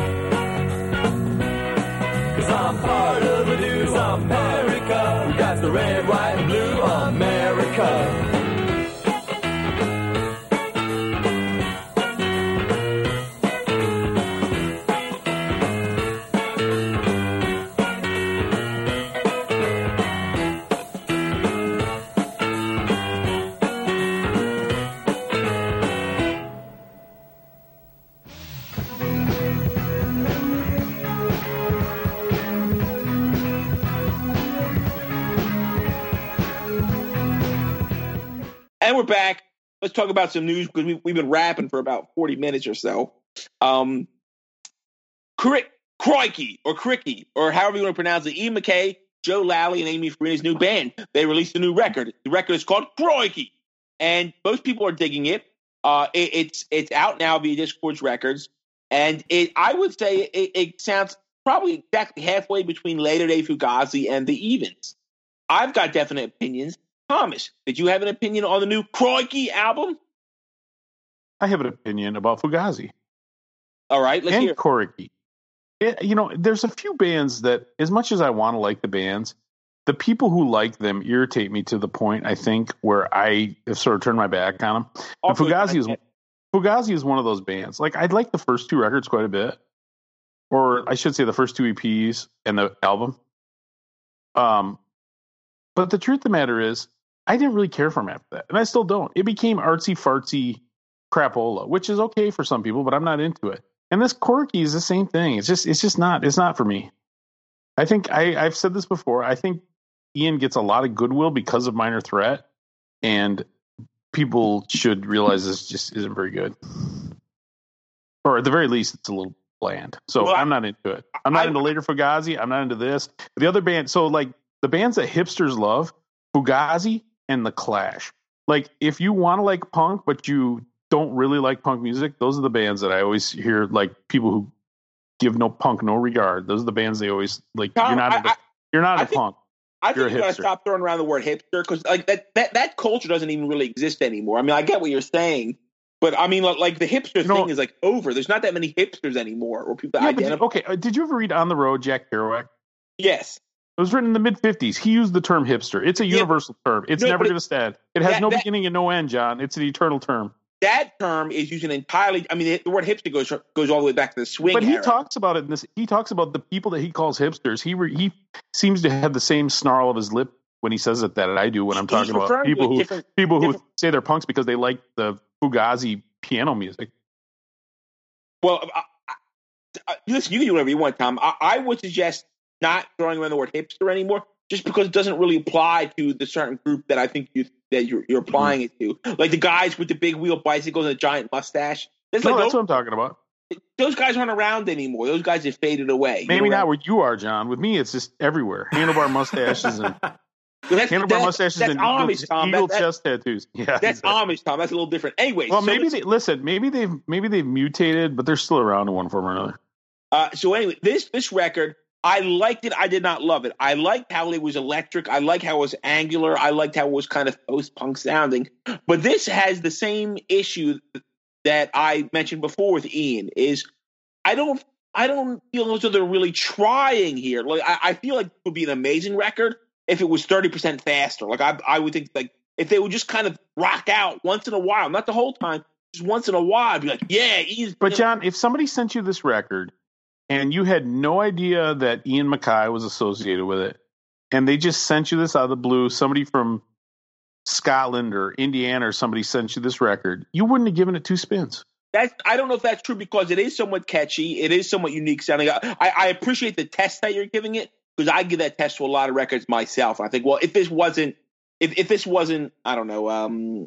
'Cause I'm part of the new America. We got the red, white, and blue America. And we're back. Let's talk about some news because we've been rapping for about 40 minutes or so. Crikey, or however you want to pronounce it, Ian MacKaye, Joe Lally, and Amy Farina's new band. They released a new record. The record is called Crikey, and most people are digging it. It's out now via Discord's Records, and I would say it sounds probably exactly halfway between Later Day Fugazi and the Evens. I've got definite opinions. Thomas, did you have an opinion on the new Crikey album? I have an opinion about Fugazi. All right, let's hear it. And Crikey. There's a few bands that, as much as I want to like the bands, the people who like them irritate me to the point, I think, where I have sort of turned my back on them. And Fugazi is one of those bands. Like, I'd like the first two records quite a bit. Or I should say the first two EPs and the album. But the truth of the matter is, I didn't really care for him after that. And I still don't. It became artsy-fartsy crapola, which is okay for some people, but I'm not into it. And this Quirky is the same thing. It's not for me. I think I've said this before. I think Ian gets a lot of goodwill because of Minor Threat, and people should realize this just isn't very good. Or at the very least, it's a little bland. So I'm not into it. I'm not into Later Fugazi. I'm not into this. The other band, so like the bands that hipsters love, Fugazi and The Clash. Like, if you want to like punk, but you don't really like punk music, those are the bands that I always hear, like, people who give punk no regard. Those are the bands they always like. Tom, you're not a punk. I think you got to stop throwing around the word hipster, because like that culture doesn't even really exist anymore. I mean, I get what you're saying, but I mean, like the hipster thing is like over. There's not that many hipsters anymore, or people identify. Okay, did you ever read On the Road, Jack Kerouac? Yes. It was written in the mid-'50s. He used the term hipster. It's a universal term. It's never going to stand. It has no beginning and no end, John. It's an eternal term. That term is used entirely. I mean, the word hipster goes all the way back to the swing era. But he talks about it in this. He talks about the people that he calls hipsters. He seems to have the same snarl of his lip when he says it that I do when I'm talking about people who say they're punks because they like the Fugazi piano music. Well, listen, you can do whatever you want, Tom. I would suggest not throwing around the word hipster anymore, just because it doesn't really apply to the certain group that I think you're applying it to. Like the guys with the big wheel bicycles and a giant mustache. That's what I'm talking about. Those guys aren't around anymore. Those guys have faded away. Maybe not where you are, John. With me, it's just everywhere. Handlebar mustaches and mustaches and Amish, Tom. Eagle chest tattoos. Yeah, that's Amish, Tom. That's a little different. Anyway, well, maybe they've mutated, but they're still around in one form or another. So anyway, this record, I liked it. I did not love it. I liked how it was electric. I liked how it was angular. I liked how it was kind of post-punk sounding. But this has the same issue that I mentioned before with Ian. Is I don't feel as though they're really trying here. Like I feel like it would be an amazing record if it was 30% faster. Like I would think, like, if they would just kind of rock out once in a while, not the whole time, just once in a while, I'd be like, yeah, Ian's. But John, if somebody sent you this record and you had no idea that Ian MacKaye was associated with it, and they just sent you this out of the blue, somebody from Scotland or Indiana or somebody sent you this record, you wouldn't have given it 2 spins. I don't know if that's true, because it is somewhat catchy. It is somewhat unique sounding. I appreciate the test that you're giving it, because I give that test to a lot of records myself. I think, well, if this wasn't, I don't know,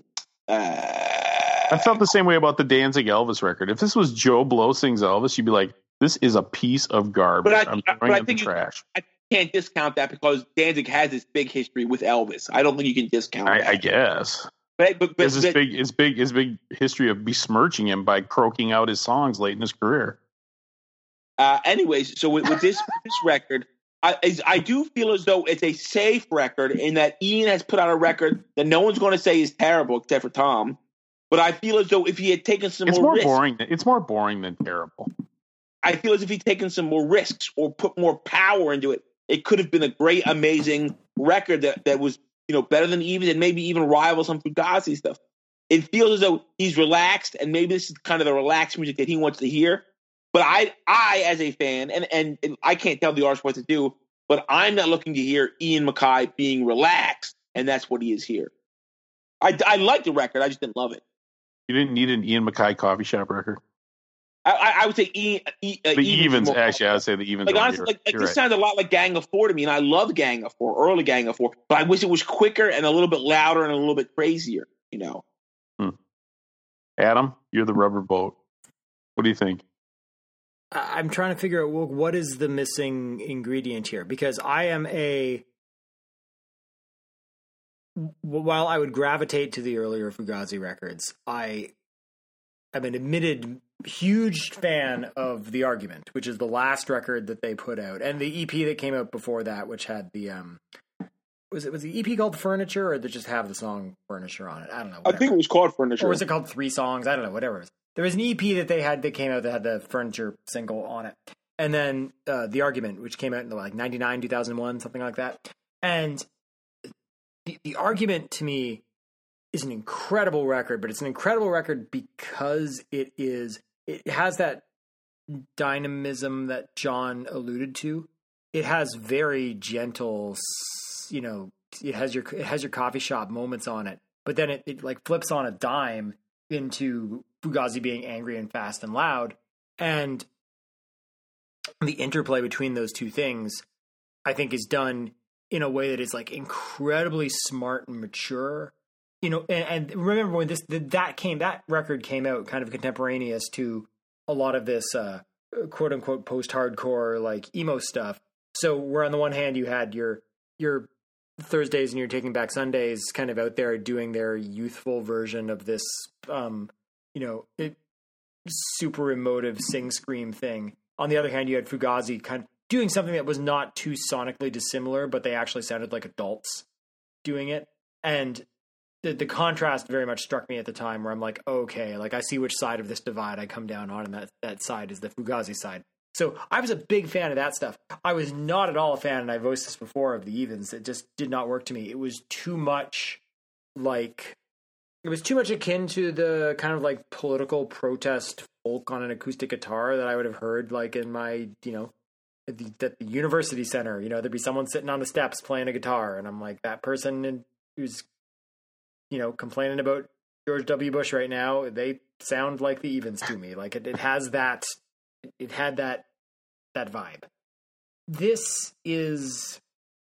I felt the same way about the Danzig Elvis record. If this was Joe Blow sings Elvis, you'd be like, this is a piece of garbage. I'm throwing it in the trash. I can't discount that because Danzig has this big history with Elvis. I don't think you can discount that. I guess. But his big history of besmirching him by croaking out his songs late in his career. Anyways, so with this record, I do feel as though it's a safe record in that Ian has put out a record that no one's going to say is terrible except for Tom. But I feel as though if he had taken some more risks, it's more boring than terrible. I feel as if he'd taken some more risks or put more power into it, it could have been a great, amazing record that was, better than Evens and maybe even rival some Fugazi stuff. It feels as though he's relaxed, and maybe this is kind of the relaxed music that he wants to hear. But I as a fan, and I can't tell the artist what to do, but I'm not looking to hear Ian MacKaye being relaxed, and that's what he is here. I like the record, I just didn't love it. You didn't need an Ian MacKaye coffee shop record? I would say the Evens. Actually, I would say the Evens. Like honestly, this sounds a lot like Gang of Four to me, and I love Gang of Four, early Gang of Four. But I wish it was quicker and a little bit louder and a little bit crazier. Adam, you're the rubber boat. What do you think? I'm trying to figure out what is the missing ingredient here, because I am while I would gravitate to the earlier Fugazi records, I'm an admitted huge fan of The Argument, which is the last record that they put out, and the EP that came out before that, which had the was the EP called Furniture, or did it just have the song Furniture on it? I don't know. Whatever. I think it was called Furniture. Or was it called 3 Songs? I don't know. Whatever it was. There was an EP that they had that came out that had the Furniture single on it, and then The Argument, which came out in like 99, 2001, something like that. And the Argument to me is an incredible record, but it's an incredible record because it has that dynamism that John alluded to. It has very gentle, it has your coffee shop moments on it, but then it like flips on a dime into Fugazi being angry and fast and loud, and the interplay between those two things, I think, is done in a way that is like incredibly smart and mature. And remember when that record came out kind of contemporaneous to a lot of this quote unquote post-hardcore like emo stuff. So where on the one hand you had your Thursdays and your Taking Back Sundays kind of out there doing their youthful version of this super emotive sing scream thing. On the other hand, you had Fugazi kind of doing something that was not too sonically dissimilar, but they actually sounded like adults doing it. And the contrast very much struck me at the time, where I'm like, okay, like I see which side of this divide I come down on, and that side is the Fugazi side. So I was a big fan of that stuff. I was not at all a fan, and I voiced this before, of the Evens. It just did not work to me. It was too much akin to the kind of like political protest folk on an acoustic guitar that I would have heard like in my, at the university center. There'd be someone sitting on the steps playing a guitar, and I'm like, that person who's complaining about George W. Bush right now, they sound like the Evens to me. Like it has that, it had that vibe. This is,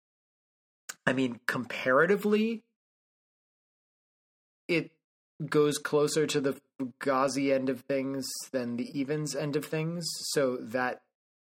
comparatively, it goes closer to the Fugazi end of things than the Evens end of things. So that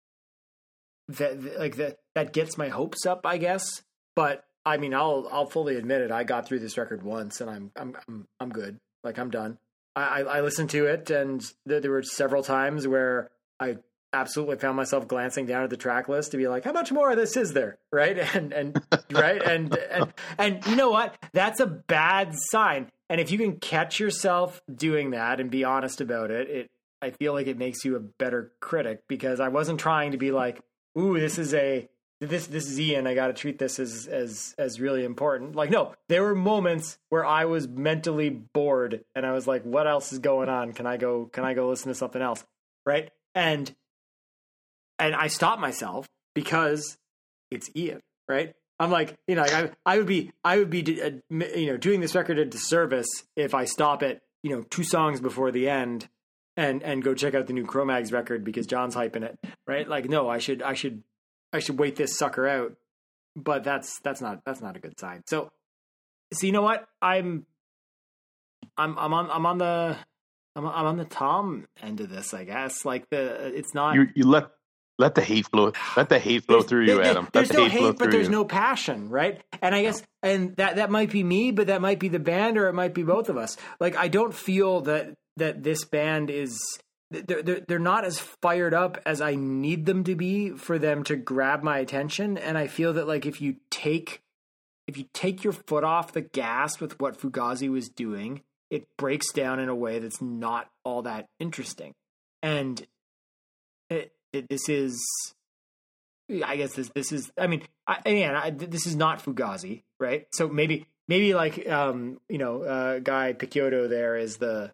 gets my hopes up, I guess. But I'll fully admit it. I got through this record once, and I'm good. Like I'm done. I listened to it, and there were several times where I absolutely found myself glancing down at the track list to be like, how much more of this is there? Right. And right. And you know what? That's a bad sign. And if you can catch yourself doing that and be honest about it, I feel like it makes you a better critic, because I wasn't trying to be like, ooh, this is Ian, I got to treat this as really important. Like, no, there were moments where I was mentally bored and I was like, what else is going on? Can I go listen to something else? Right. And I stopped myself because it's Ian. Right. I'm like, I would be doing this record a disservice if I stop at, 2 songs before the end and go check out the new Cro-Mags record because John's hyping it. Right. Like, no, I should wait this sucker out, but that's not a good sign. So you know what? I'm I'm on the Tom end of this, I guess. Like it's not you let the hate flow. Let the hate flow through you, Adam. There's no hate, but there's no passion, right? And I guess, and that might be me, but that might be the band, or it might be both of us. Like, I don't feel that this band is. They're not as fired up as I need them to be for them to grab my attention. And I feel that, like, if you take your foot off the gas with what Fugazi was doing, it breaks down in a way that's not all that interesting. And this is, I guess this is, I mean, this is not Fugazi, right? So maybe like, Guy Picciotto there is a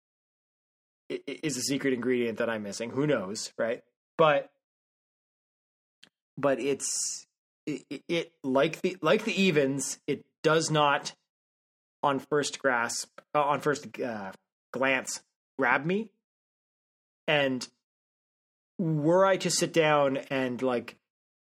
secret ingredient that I'm missing. Who knows, right? But it's like the Evens, it does not on first glance grab me. And were I to sit down and like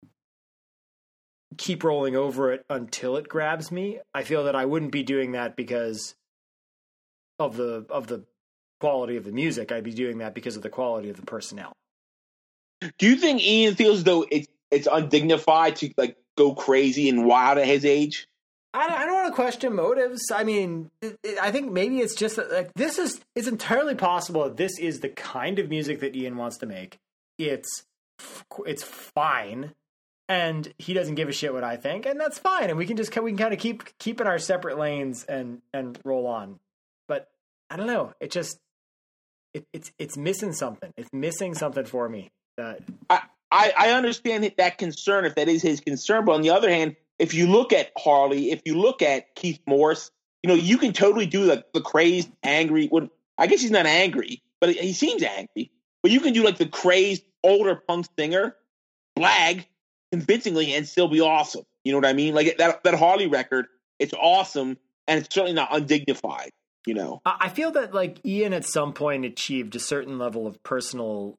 keep rolling over it until it grabs me, I feel that I wouldn't be doing that because of the quality of the music. I'd be doing that because of the quality of the personnel. Do you think Ian feels as though it's undignified to like go crazy and wild at his age? I don't want to question motives. I mean, I think maybe it's just that, like, it's entirely possible that this is the kind of music that Ian wants to make. It's fine, and he doesn't give a shit what I think, and that's fine. And we can kind of keep in our separate lanes and roll on. But I don't know. It just it's missing something. It's missing something for me. I understand that concern if that is his concern, but on the other hand, if you look at Harley, if you look at Keith Morris, you can totally do like the crazed, angry. I guess he's not angry, but he seems angry. But you can do like the crazed older punk singer, blag convincingly, and still be awesome. You know what I mean? Like that Harley record, it's awesome, and it's certainly not undignified. I feel that like Ian at some point achieved a certain level of personal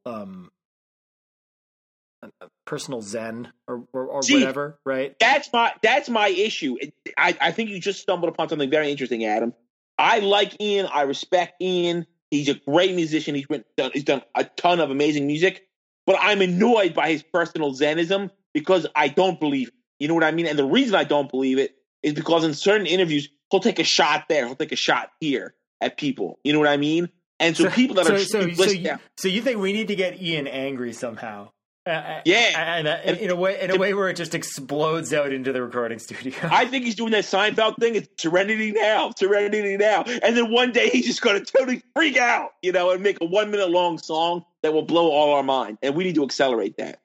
zen or whatever, right? That's my issue. I think you just stumbled upon something very interesting, Adam. I like Ian. I respect Ian. He's a great musician. He's done a ton of amazing music, but I'm annoyed by his personal zenism because I don't believe it. You know what I mean? And the reason I don't believe it is because in certain interviews, he'll take a shot there, he'll take a shot here at people. You know what I mean? And so people that so you think we need to get Ian angry somehow? And in a way where it just explodes out into the recording studio. I think he's doing that Seinfeld thing. It's Serenity Now. And then one day he's just going to totally freak out, and make a 1 minute long song that will blow all our mind. And we need to accelerate that.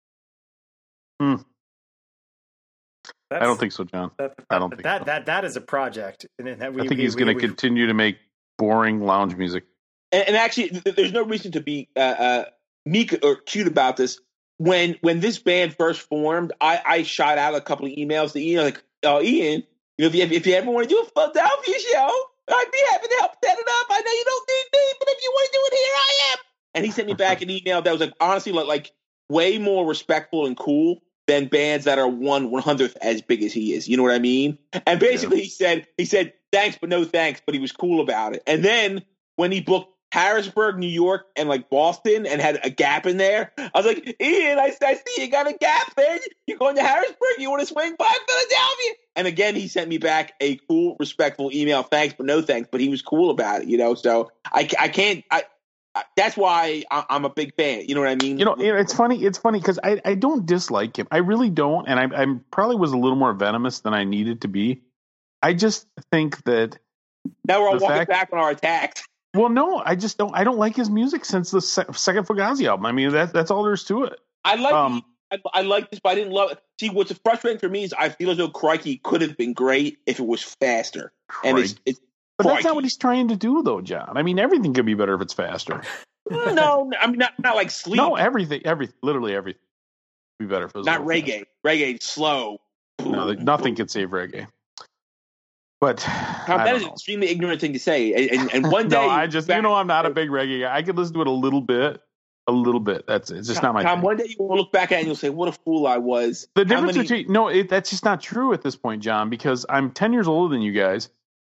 I don't think so, John. I don't think that is a project. And I think he's going to continue to make boring lounge music. And actually, there's no reason to be meek or cute about this. When this band first formed, I shot out a couple of emails to Ian, like, Ian, if you ever want to do a Philadelphia show, I'd be happy to help set it up. I know you don't need me, but if you want to do it, here I am. And he sent me back an email that was like, honestly, like way more respectful and cool than bands that are 1/100th as big as he is. You know what I mean? And basically he said, thanks, but no thanks, but he was cool about it. And then when he booked Harrisburg, New York, and like Boston, and had a gap in there, I was like, Ian, I see you got a gap there. You're going to Harrisburg. You want to swing by Philadelphia? And again, he sent me back a cool, respectful email. Thanks, but no thanks. But he was cool about it, So I can't. That's why I'm a big fan. You know what I mean? It's funny. It's funny because I don't dislike him. I really don't, and I probably was a little more venomous than I needed to be. I just think that now we're all walking back on our attacks. Well, no, I just don't. I don't like his music since the second Fugazi album. I mean, that's all there is to it. I like this, but I didn't love it. See, what's frustrating for me is I feel as though Crikey could have been great if it was faster. And it's but that's not what he's trying to do, though, John. I mean, everything could be better if it's faster. No, I mean not like Sleep. No, literally everything would be better if it was not reggae. Faster. Reggae slow. No, nothing can save reggae. But Tom, that is an extremely ignorant thing to say. And one day, no, I'm not a big reggae guy. I could listen to it a little bit. That's it. It's just not my Tom, thing. one day you will look back at it and you'll say, "What a fool I was." The difference between that's just not true at this point, John. Because I'm 10 years older than you guys,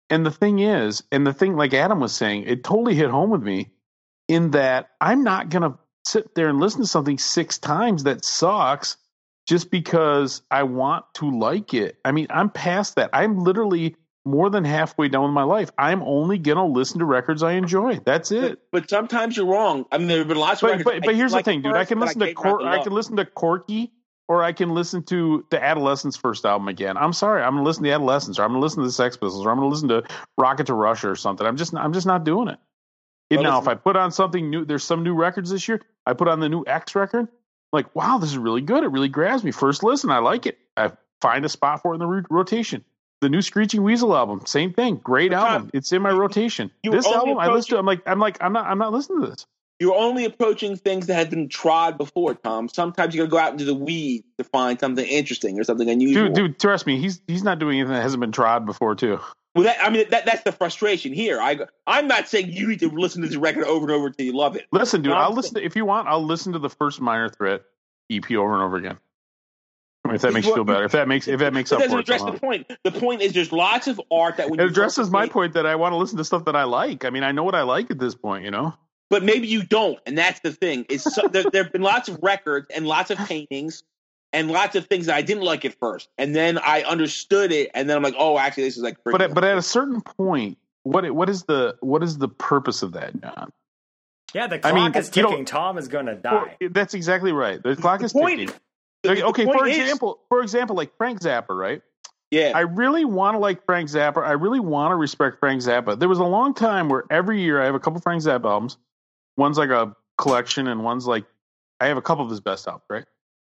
And the thing like Adam was saying, it totally hit home with me in that I'm not going to sit there and listen to something 6 times that sucks just because I want to like it. I mean, I'm past that. I'm literally more than halfway done with my life. I'm only going to listen to records I enjoy. That's it. But sometimes you're wrong. I mean, there have been lots of records. But here's the thing, dude. I can listen to Corky, or I can listen to the Adolescents' first album again. I'm sorry, I'm going to listen to the Adolescents, or I'm going to listen to the Sex Pistols, or I'm going to listen to Rocket to Russia or something. I'm just not doing it. Now, if I put on something new, there's some new records this year. I put on the new X record. Like, wow, this is really good. It really grabs me. First listen, I like it. I find a spot for it in the rotation. The new Screeching Weasel album, same thing. Great album. It's in my rotation. This album, I listen to. I'm not listening to this. You're only approaching things that have been trod before, Tom. Sometimes you got to go out into the weeds to find something interesting or something unusual. Dude, trust me, he's not doing anything that hasn't been trod before, too. Well, that's the frustration here. I'm not saying you need to listen to this record over and over until you love it. Listen, dude, if you want, I'll listen to the first Minor Threat EP over and over again. I mean, if that makes you feel better, if that makes up for it. It doesn't address the point. The point is there's lots of art that when it addresses my point that I want to listen to stuff that I like. I mean, I know what I like at this point, you know. But maybe you don't, and that's the thing. There have been lots of records and lots of paintings and lots of things that I didn't like at first, and then I understood it, and then I'm like, oh, actually, this is like. But at a certain point, what is the purpose of that, John? Yeah, the clock is ticking. Tom is going to die. Well, that's exactly right. The clock is ticking. Okay, for example, like Frank Zappa, right? Yeah. I really want to like Frank Zappa. I really want to respect Frank Zappa. There was a long time where every year I have a couple Frank Zappa albums. One's like a collection, and one's like I have a couple of his best albums, right?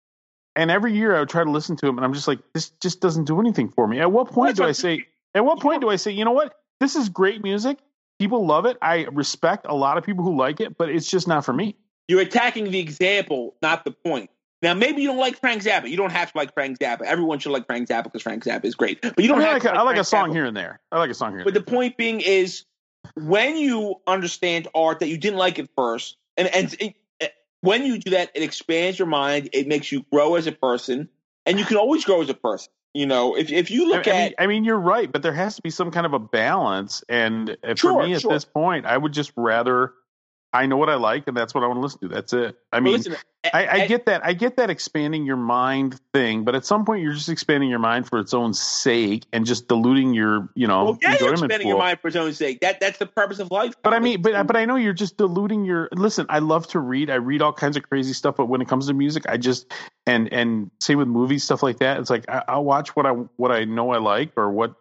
And every year I would try to listen to him, and I'm just like, this just doesn't do anything for me. At what point do I say, you know what? This is great music. People love it. I respect a lot of people who like it, but it's just not for me. You're attacking the example, not the point. Now, maybe you don't like Frank Zappa. You don't have to like Frank Zappa. Everyone should like Frank Zappa because Frank Zappa is great. But you don't have to. I like a song here and there. But the point being is, when you understand art that you didn't like at first, and when you do that, it expands your mind. It makes you grow as a person, and you can always grow as a person. You know, if you look I mean, you're right, but there has to be some kind of a balance. And for me, at this point, I would just rather. I know what I like, and that's what I want to listen to. That's it. I mean, listen, I get that. I get that expanding your mind thing, but at some point, you're just expanding your mind for its own sake and just diluting your, enjoyment. You're expanding your mind for its own sake. That's the purpose of life. But I mean, but I know you're just diluting your. Listen, I love to read. I read all kinds of crazy stuff, but when it comes to music, I just and same with movies, stuff like that. It's like I'll watch what I know I like or what.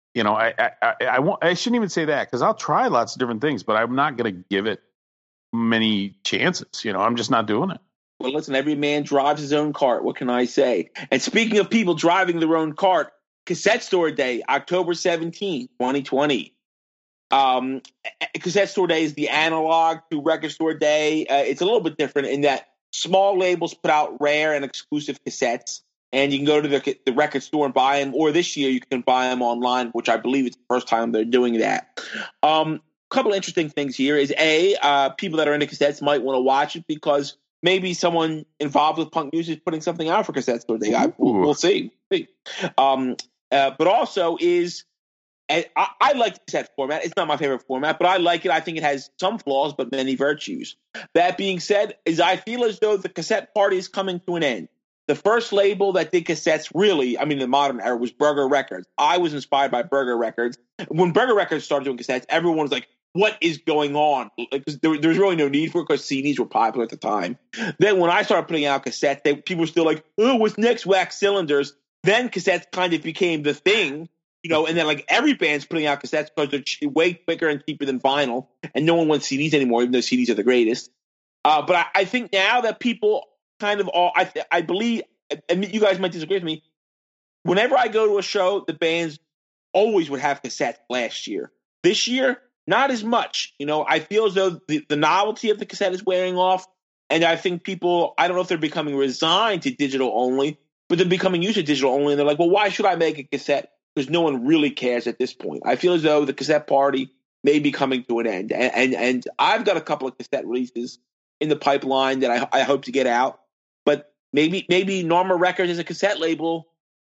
I won't. I shouldn't even say that because I'll try lots of different things, but I'm not going to give it many chances. I'm just not doing it. Well, listen, every man drives his own cart. What can I say? And speaking of people driving their own cart, Cassette Store Day, October 17, 2020. Cassette Store Day is the analog to Record Store Day. It's a little bit different in that small labels put out rare and exclusive cassettes, and you can go to the record store and buy them. Or this year, you can buy them online, which I believe it's the first time they're doing that. Couple of interesting things here is people that are into cassettes might want to watch it because maybe someone involved with punk music is putting something out for Cassette Store Day. We'll see. But also is I like the cassette format. It's not my favorite format, but I like it. I think it has some flaws, but many virtues. That being said, I feel as though the cassette party is coming to an end. The first label that did cassettes really, in the modern era, was Burger Records. I was inspired by Burger Records. When Burger Records started doing cassettes, everyone was like, what is going on? Because there was really no need for it because CDs were popular at the time. Then when I started putting out cassettes, people were still like, oh, what's next? Wax Cylinders. Then cassettes kind of became the thing, and then like every band's putting out cassettes because they're way quicker and cheaper than vinyl. And no one wants CDs anymore, even though CDs are the greatest. But I think now that people kind of all, I believe, and you guys might disagree with me, whenever I go to a show, the bands always would have cassettes last year. This year, not as much. I feel as though the novelty of the cassette is wearing off, and I think people, I don't know if they're becoming resigned to digital only, but they're becoming used to digital only, and they're like, well, why should I make a cassette? Because no one really cares at this point. I feel as though the cassette party may be coming to an end, and I've got a couple of cassette releases in the pipeline that I hope to get out, but maybe Norma Records as a cassette label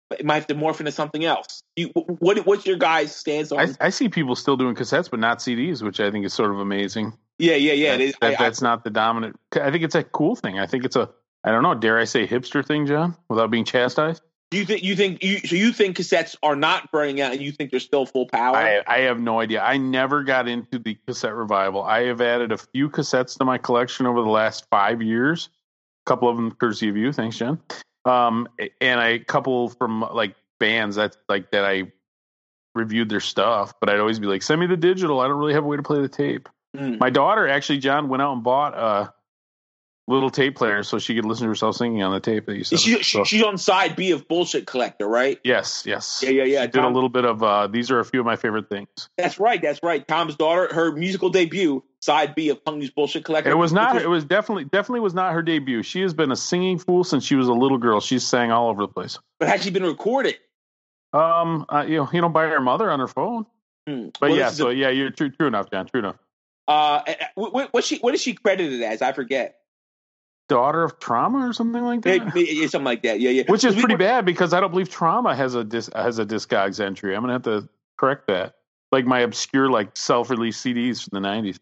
It might have to morph into something else. What's your guys' stance on? I see people still doing cassettes, but not CDs, which I think is sort of amazing. Yeah. It is. That's not the dominant. I think it's a cool thing. I think it's a, I don't know, dare I say hipster thing, John, without being chastised? You think cassettes are not burning out, and you think they're still full power? I have no idea. I never got into the cassette revival. I have added a few cassettes to my collection over the last 5 years. A couple of them courtesy of you, thanks, John. And a couple from like bands that I reviewed their stuff, but I'd always be like, send me the digital. I don't really have a way to play the tape. My daughter actually, John, went out and bought a little tape player so she could listen to herself singing on the tape that you said. She's on side B of Bullshit Collector, right? Yes. Yeah. She did a little bit of these are a few of my favorite things. That's right. Tom's daughter, her musical debut, side B of Punk News Bullshit Collector. It was not. It was definitely was not her debut. She has been a singing fool since she was a little girl. She's sang all over the place. But has she been recorded? By her mother on her phone. But well, you're true enough, John. True enough. What is she credited as? I forget. Daughter of Trauma or something like that. Something like that. Yeah. Which is pretty bad because I don't believe Trauma has a Discogs entry. I'm gonna have to correct that. Like my obscure self-release CDs from the 90s.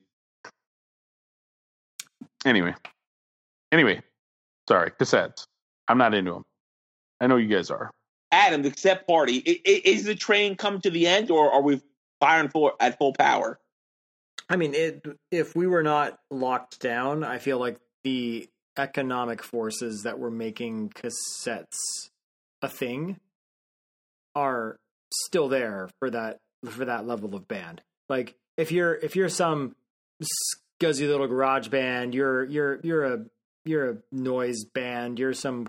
Anyway, sorry, cassettes. I'm not into them. I know you guys are. Adam, the cassette party. Is the train come to the end, or are we firing at full power? I mean, if we were not locked down, I feel like the economic forces that were making cassettes a thing are still there for that level of band. Like if you're some scuzzy little garage band, you're a noise band, you're some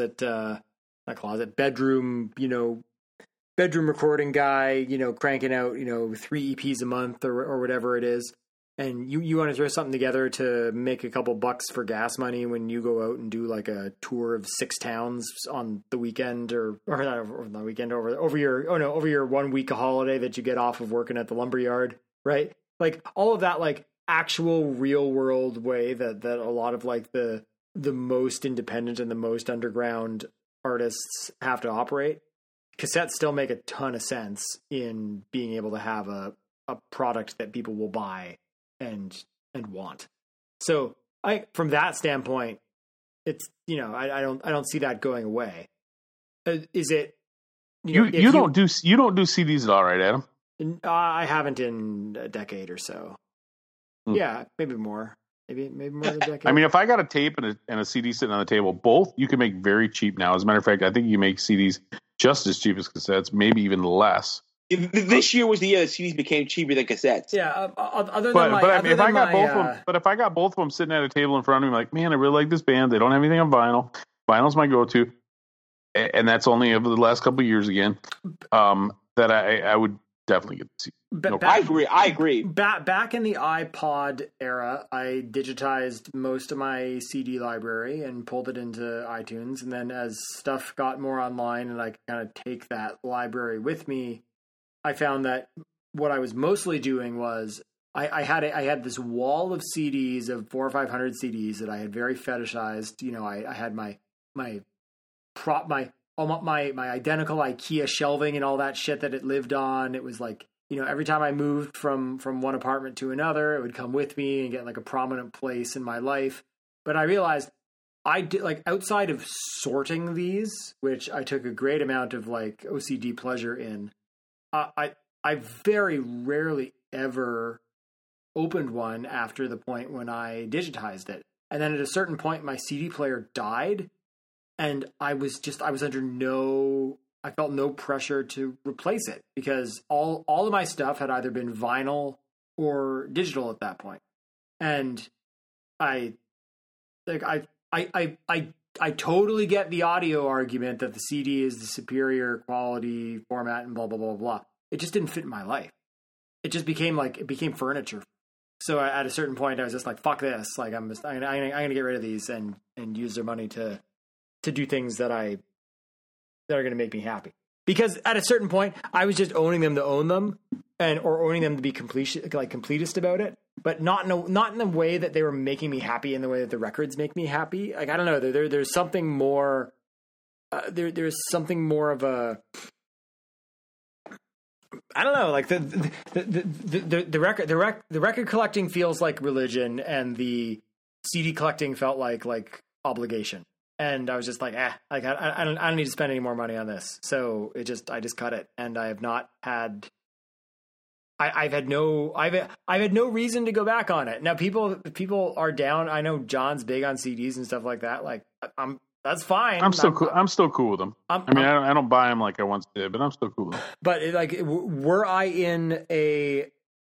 bedroom recording guy, cranking out 3 EPs a month or whatever it is. And you want to throw something together to make a couple bucks for gas money when you go out and do like a tour of 6 towns on the weekend or not over the weekend over your 1 week of holiday that you get off of working at the lumberyard, right? Like all of that like actual real world way that a lot of like the most independent and the most underground artists have to operate. Cassettes still make a ton of sense in being able to have a product that people will buy and want. So from that standpoint, it's I don't see that going away. Is it? You don't do CDs at all, right, Adam? I haven't in a decade or so. Yeah, maybe more. Maybe more than a decade. I mean, if I got a tape and a CD sitting on the table, both you can make very cheap now. As a matter of fact, I think you make CDs just as cheap as cassettes, maybe even less. This year was the year that CDs became cheaper than cassettes. Yeah, if I got both of them sitting at a table in front of me, like, man, I really like this band. They don't have anything on vinyl. Vinyl's my go-to, and that's only over the last couple of years again. That I would definitely get to see. I agree. Back in the iPod era, I digitized most of my CD library and pulled it into iTunes. And then as stuff got more online and I could kind of take that library with me, I found that what I was mostly doing was I had this wall of CDs of 400 or 500 CDs that I had very fetishized. I had my identical IKEA shelving and all that shit that it lived on. It was like, every time I moved from one apartment to another, it would come with me and get like a prominent place in my life. But I realized I did like outside of sorting these, which I took a great amount of like OCD pleasure in. I very rarely ever opened one after the point when I digitized it. And then at a certain point, my CD player died. And I felt no pressure to replace it because all of my stuff had either been vinyl or digital at that point. And I totally get the audio argument that the CD is the superior quality format and blah, blah, blah, blah. It just didn't fit in my life. It just became furniture. So at a certain point, I was just like, fuck this. Like I'm going to get rid of these and use their money to do things that are going to make me happy. Because at a certain point, I was just owning them to own them, or owning them to be completist about it, but not in the way that they were making me happy in the way that the records make me happy. Like I don't know, there's something more there's something more of a, I don't know, like the record collecting feels like religion, and the CD collecting felt like obligation. And I was just like, I don't need to spend any more money on this. So I just cut it, and I have not had. I've had no reason to go back on it. Now people are down. I know John's big on CDs and stuff like that. Like that's fine. I'm still cool with them. I don't buy them like I once did, but I'm still cool with them. But like, were I in a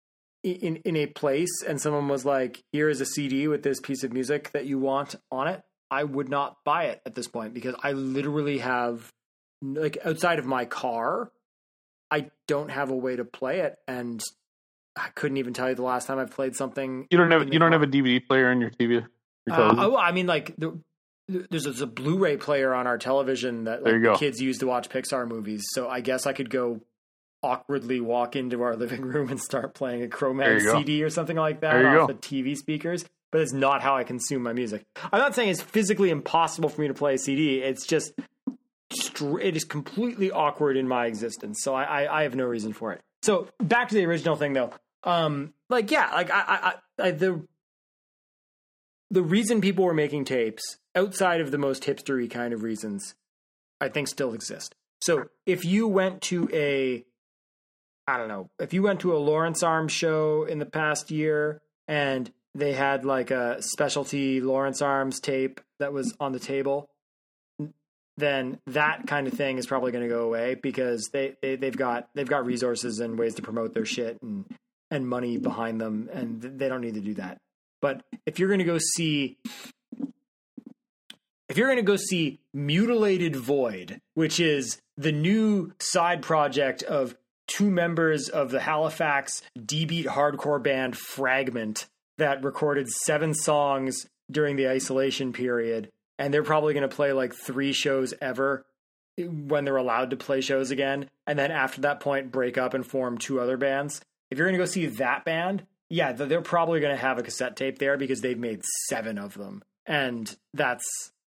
place and someone was like, here is a CD with this piece of music that you want on it, I would not buy it at this point, because I literally have, like, outside of my car, I don't have a way to play it, and I couldn't even tell you the last time I've played something. You don't have a DVD player on your TV? I mean, like, there's a Blu-ray player on our television that the kids use to watch Pixar movies. So I guess I could go awkwardly walk into our living room and start playing a Cro-Mag CD or something like that off the TV speakers. But it's not how I consume my music. I'm not saying it's physically impossible for me to play a CD. It's just, it is completely awkward in my existence. So I have no reason for it. So back to the original thing, though. The reason people were making tapes, outside of the most hipstery kind of reasons, I think still exist. So if you went to a Lawrence Arms show in the past year and they had like a specialty Lawrence Arms tape that was on the table, then that kind of thing is probably going to go away, because they've got resources and ways to promote their shit and money behind them, and they don't need to do that. But if you're going to go see Mutilated Void, which is the new side project of two members of the Halifax D-beat hardcore band Fragment that recorded 7 songs during the isolation period, and they're probably going to play like 3 shows ever when they're allowed to play shows again, and then after that point break up and form 2 other bands. If you're going to go see that band, yeah, they're probably going to have a cassette tape there, because they've made 7 of them, and that's,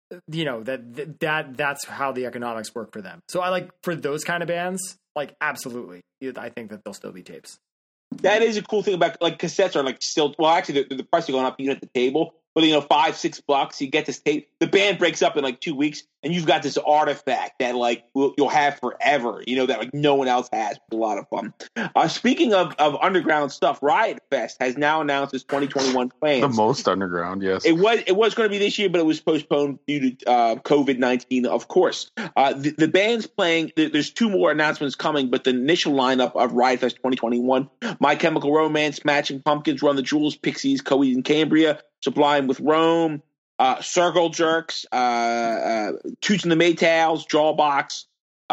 that's how the economics work for them. So I like, for those kind of bands, like, absolutely, I think that they'll still be tapes. That is a cool thing about, like, cassettes are like still, well, actually the price is going up even at the table, but $5-6, you get this tape, the band breaks up in like 2 weeks, and you've got this artifact that like you'll have forever, that like no one else has. It's a lot of fun. Speaking of underground stuff, Riot Fest has now announced its 2021 plans. The most underground, yes. It was going to be this year, but it was postponed due to COVID-19, of course. The band's playing. There's 2 more announcements coming, but the initial lineup of Riot Fest 2021: My Chemical Romance, Smashing Pumpkins, Run the Jewels, Pixies, Coheed and Cambria, Sublime with Rome, Circle Jerks, Toots and the Maytals, Jawbox,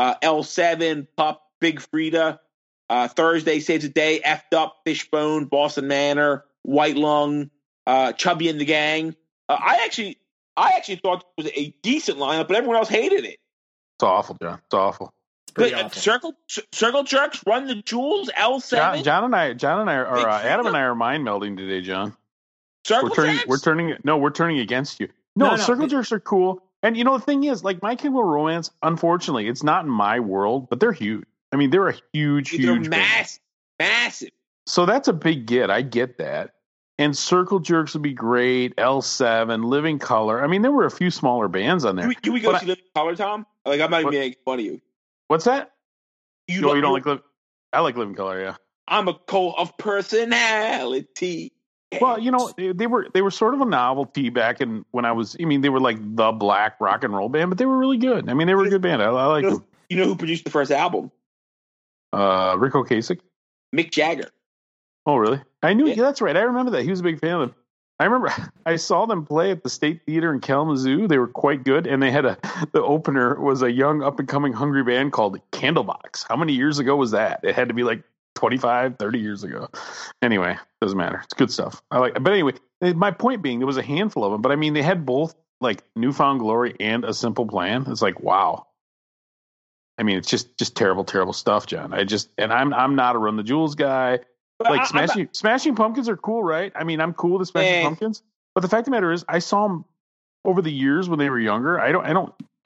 L7, Pup, Big Frida, Thursday Saves the Day, Effed Up, Fishbone, Boston Manor, White Lung, Chubby and the Gang. I actually thought it was a decent lineup, but everyone else hated it. It's awful, John. It's awful. Awful. Circle Jerks, Run the Jewels, L7. John and I are Adam and I are mind melding today, John. We're turning against you. No, Circle Jerks are cool. And the thing is, like, My Chemical Romance, unfortunately, it's not in my world, but they're huge. I mean, they're a huge massive. So that's a big get. I get that. And Circle Jerks would be great. L7, Living Color. I mean, there were a few smaller bands on there. Can we go see Living Color, Tom? Like, I'm not even making fun of you. What's that? You don't like Living? I like Living Color, yeah. I'm a cult of personality. Well, they were sort of a novelty back in when I was. I mean, they were like the black rock and roll band, but they were really good. I mean, they were a good band. I like them. You know who produced the first album? Rick Ocasek. Mick Jagger. Oh, really? I knew. Yeah, that's right. I remember that. He was a big fan of them. I remember I saw them play at the State Theater in Kalamazoo. They were quite good, and they had the opener was a young up and coming hungry band called Candlebox. How many years ago was that? It had to be like 25, 30 years ago. Anyway, doesn't matter. It's good stuff. But anyway, my point being, there was a handful of them, but I mean, they had both like Newfound Glory and A Simple Plan. It's like, wow. I mean, it's just terrible, terrible stuff, John. I'm not a Run the Jewels guy. But like Smashing Pumpkins are cool, right? I mean, I'm cool with Smashing Pumpkins, but the fact of the matter is, I saw them over the years when they were younger. I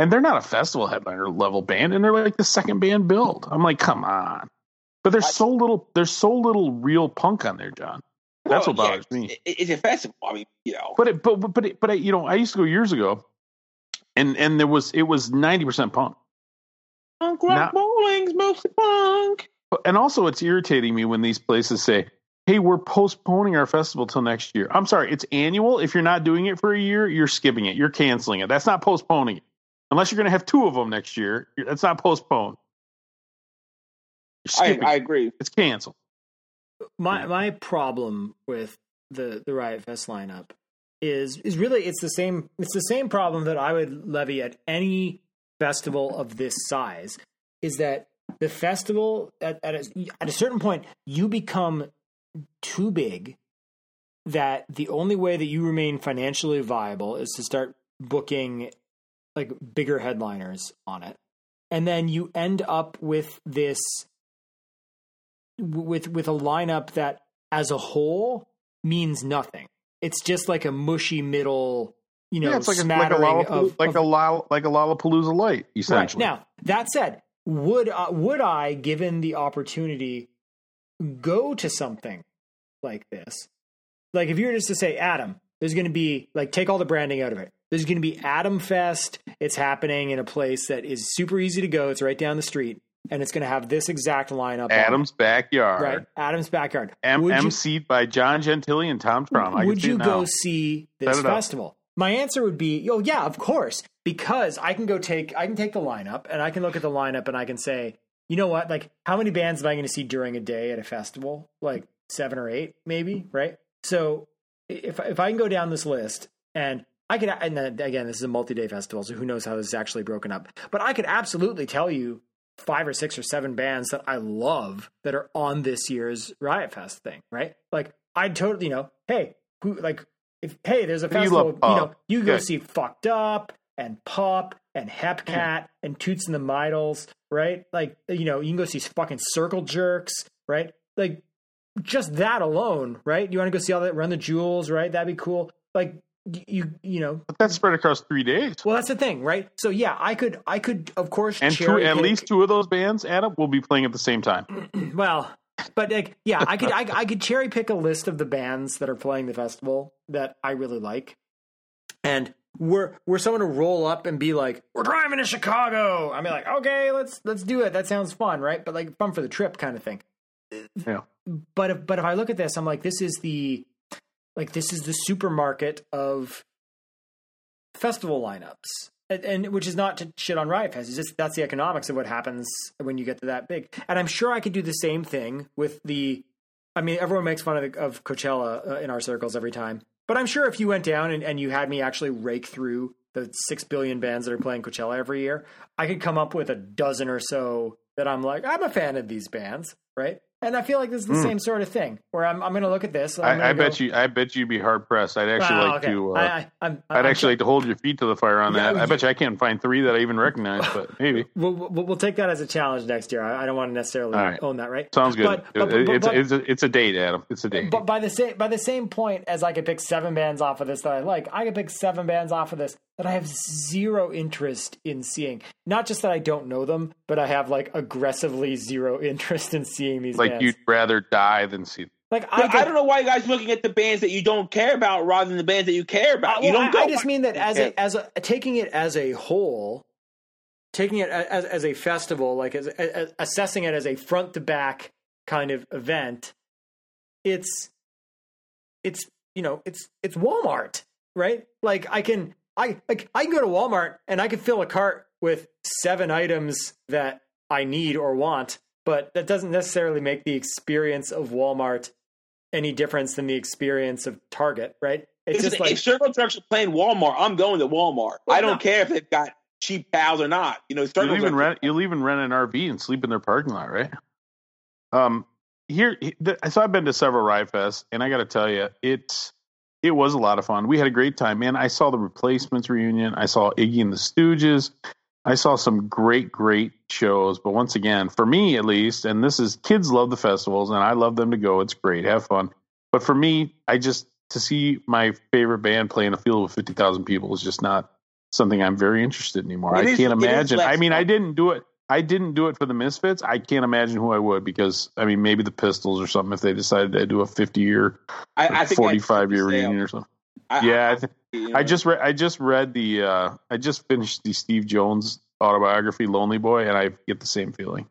And they're not a festival headliner level band, and they're like the second band billed. I'm like, come on. But there's so little real punk on there, John. That's what bothers me. It's a festival. I mean, But I used to go years ago, and it was 90% punk. Punk rock bowling's mostly punk. And also, it's irritating me when these places say, hey, we're postponing our festival till next year. I'm sorry, it's annual. If you're not doing it for a year, you're skipping it. You're canceling it. That's not postponing it. Unless you're going to have 2 of them next year, that's not postponed. I agree. It's canceled. My problem with the Riot Fest lineup is really it's the same problem that I would levy at any festival of this size, is that the festival at a certain point you become too big, that the only way that you remain financially viable is to start booking like bigger headliners on it. And then you end up with this with a lineup that as a whole means nothing. It's just like a mushy middle, it's like smattering like a Lollapalooza light, essentially. Right. Now, that said, would I, given the opportunity, go to something like this? Like if you were just to say, Adam, there's going to be, like, take all the branding out of it. There's going to be Adam Fest. It's happening in a place that is super easy to go. It's right down the street. And it's going to have this exact lineup. Adam's Backyard. Right. Adam's Backyard. MC'd by John Gentili and Tom Traum. Would you go see this festival? My answer would be, yeah, of course. Because I can take the lineup and I can look at the lineup and I can say, you know what? Like, how many bands am I going to see during a day at a festival? Like 7 or 8, maybe, right? So if I can go down this list and I could, and then, again, this is a multi-day festival, so who knows how this is actually broken up. But I could absolutely tell you 5 or 6 or 7 bands that I love that are on this year's Riot Fest thing, right? Like, I'd totally, hey, there's a festival, you go see Fucked Up and Pup and Hepcat and Toots and the Midals, right? Like, you can go see fucking Circle Jerks, right? Like, just that alone, right? You want to go see all that, Run the Jewels, right? That'd be cool. Like, but that's spread across 3 days. Well, that's the thing, right? So yeah, I could of course, and at least 2 of those bands, Adam, will be playing at the same time. Well, but like, yeah, I could cherry pick a list of the bands that are playing the festival that I really like, and we're someone to roll up and be like, we're driving to Chicago. I mean, like, okay, let's do it. That sounds fun, right? But like, fun for the trip kind of thing. Yeah. But if I look at this, I'm like, this is the supermarket of festival lineups, and which is not to shit on Riot Fest. It's just that's the economics of what happens when you get to that big. And I'm sure I could do the same thing with everyone makes fun of Coachella in our circles every time. But I'm sure if you went down and you had me actually rake through the 6 billion bands that are playing Coachella every year, I could come up with a dozen or so that I'm like, I'm a fan of these bands, right? And I feel like this is the same sort of thing where I'm going to look at this. I bet you'd be hard pressed. I'd actually I'd actually like to hold your feet to the fire on that. I bet you I can't find 3 that I even recognize, but maybe we'll take that as a challenge next year. I don't want to necessarily own that, right? Sounds good. It's a date, Adam. It's a date. But by the same point as I could pick 7 bands off of this that I like, I could pick 7 bands off of this that I have zero interest in seeing. Not just that I don't know them, but I have like aggressively zero interest in seeing these bands. Like you'd rather die than see them. Like I don't know why you guys are looking at the bands that you don't care about rather than the bands that you care about. I just mean that as a taking it as a whole, taking it as a festival, like as assessing it as a front to back kind of event, it's Walmart, right? Like I can go to Walmart and I can fill a cart with 7 items that I need or want, but that doesn't necessarily make the experience of Walmart any difference than the experience of Target, right? It's just like, if Circle Jerks are playing Walmart, I'm going to Walmart. Well, I don't care if they've got cheap pals or not. You'll even rent an RV and sleep in their parking lot, right? So I've been to several Riot Fests, and I got to tell you, it was a lot of fun. We had a great time, man. I saw the Replacements reunion. I saw Iggy and the Stooges. I saw some great shows. But once again, for me at least, and kids love the festivals, and I love them to go. It's great. Have fun. But for me, to see my favorite band play in a field with 50,000 people is just not something I'm very interested in anymore. It I is- can't it is imagine. less I mean, I fun. didn't do it. I didn't do it for the Misfits. I can't imagine who I would, because I mean, maybe the Pistols or something, if they decided to do a 50-year, I think 45-year reunion or something. I just read I just finished the Steve Jones autobiography, Lonely Boy, and I get the same feeling.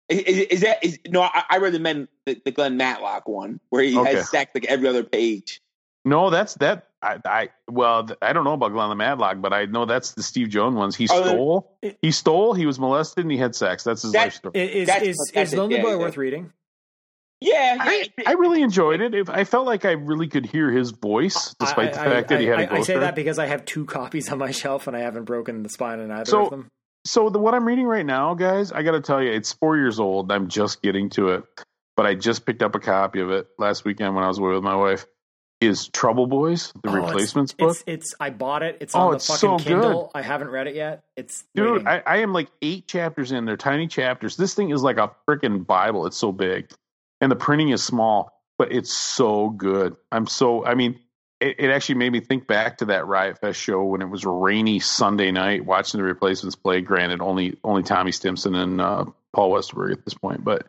I read the Glenn Matlock one where he has sex like every other page. No, that's that. I don't know about Glenn the Matlock, but I know that's the Steve Jones ones. He stole, he was molested, and he had sex. That's his life story. Is Lonely Boy worth reading? Yeah, I really enjoyed it. I felt like I really could hear his voice, despite the fact that he had a ghost. I say that because I have 2 copies on my shelf, and I haven't broken the spine on either of them. So what I'm reading right now, guys, I got to tell you, it's 4 years old. I'm just getting to it, but I just picked up a copy of it last weekend when I was away with my wife. Is Trouble Boys, the Replacements book? I bought it. It's on the fucking so Kindle. Good. I haven't read it yet. Dude, I am like 8 chapters in. They're tiny chapters. This thing is like a freaking Bible. It's so big, and the printing is small, but it's so good. It actually made me think back to that Riot Fest show when it was a rainy Sunday night watching the Replacements play. Granted, only Tommy Stimson and Paul Westerberg at this point, but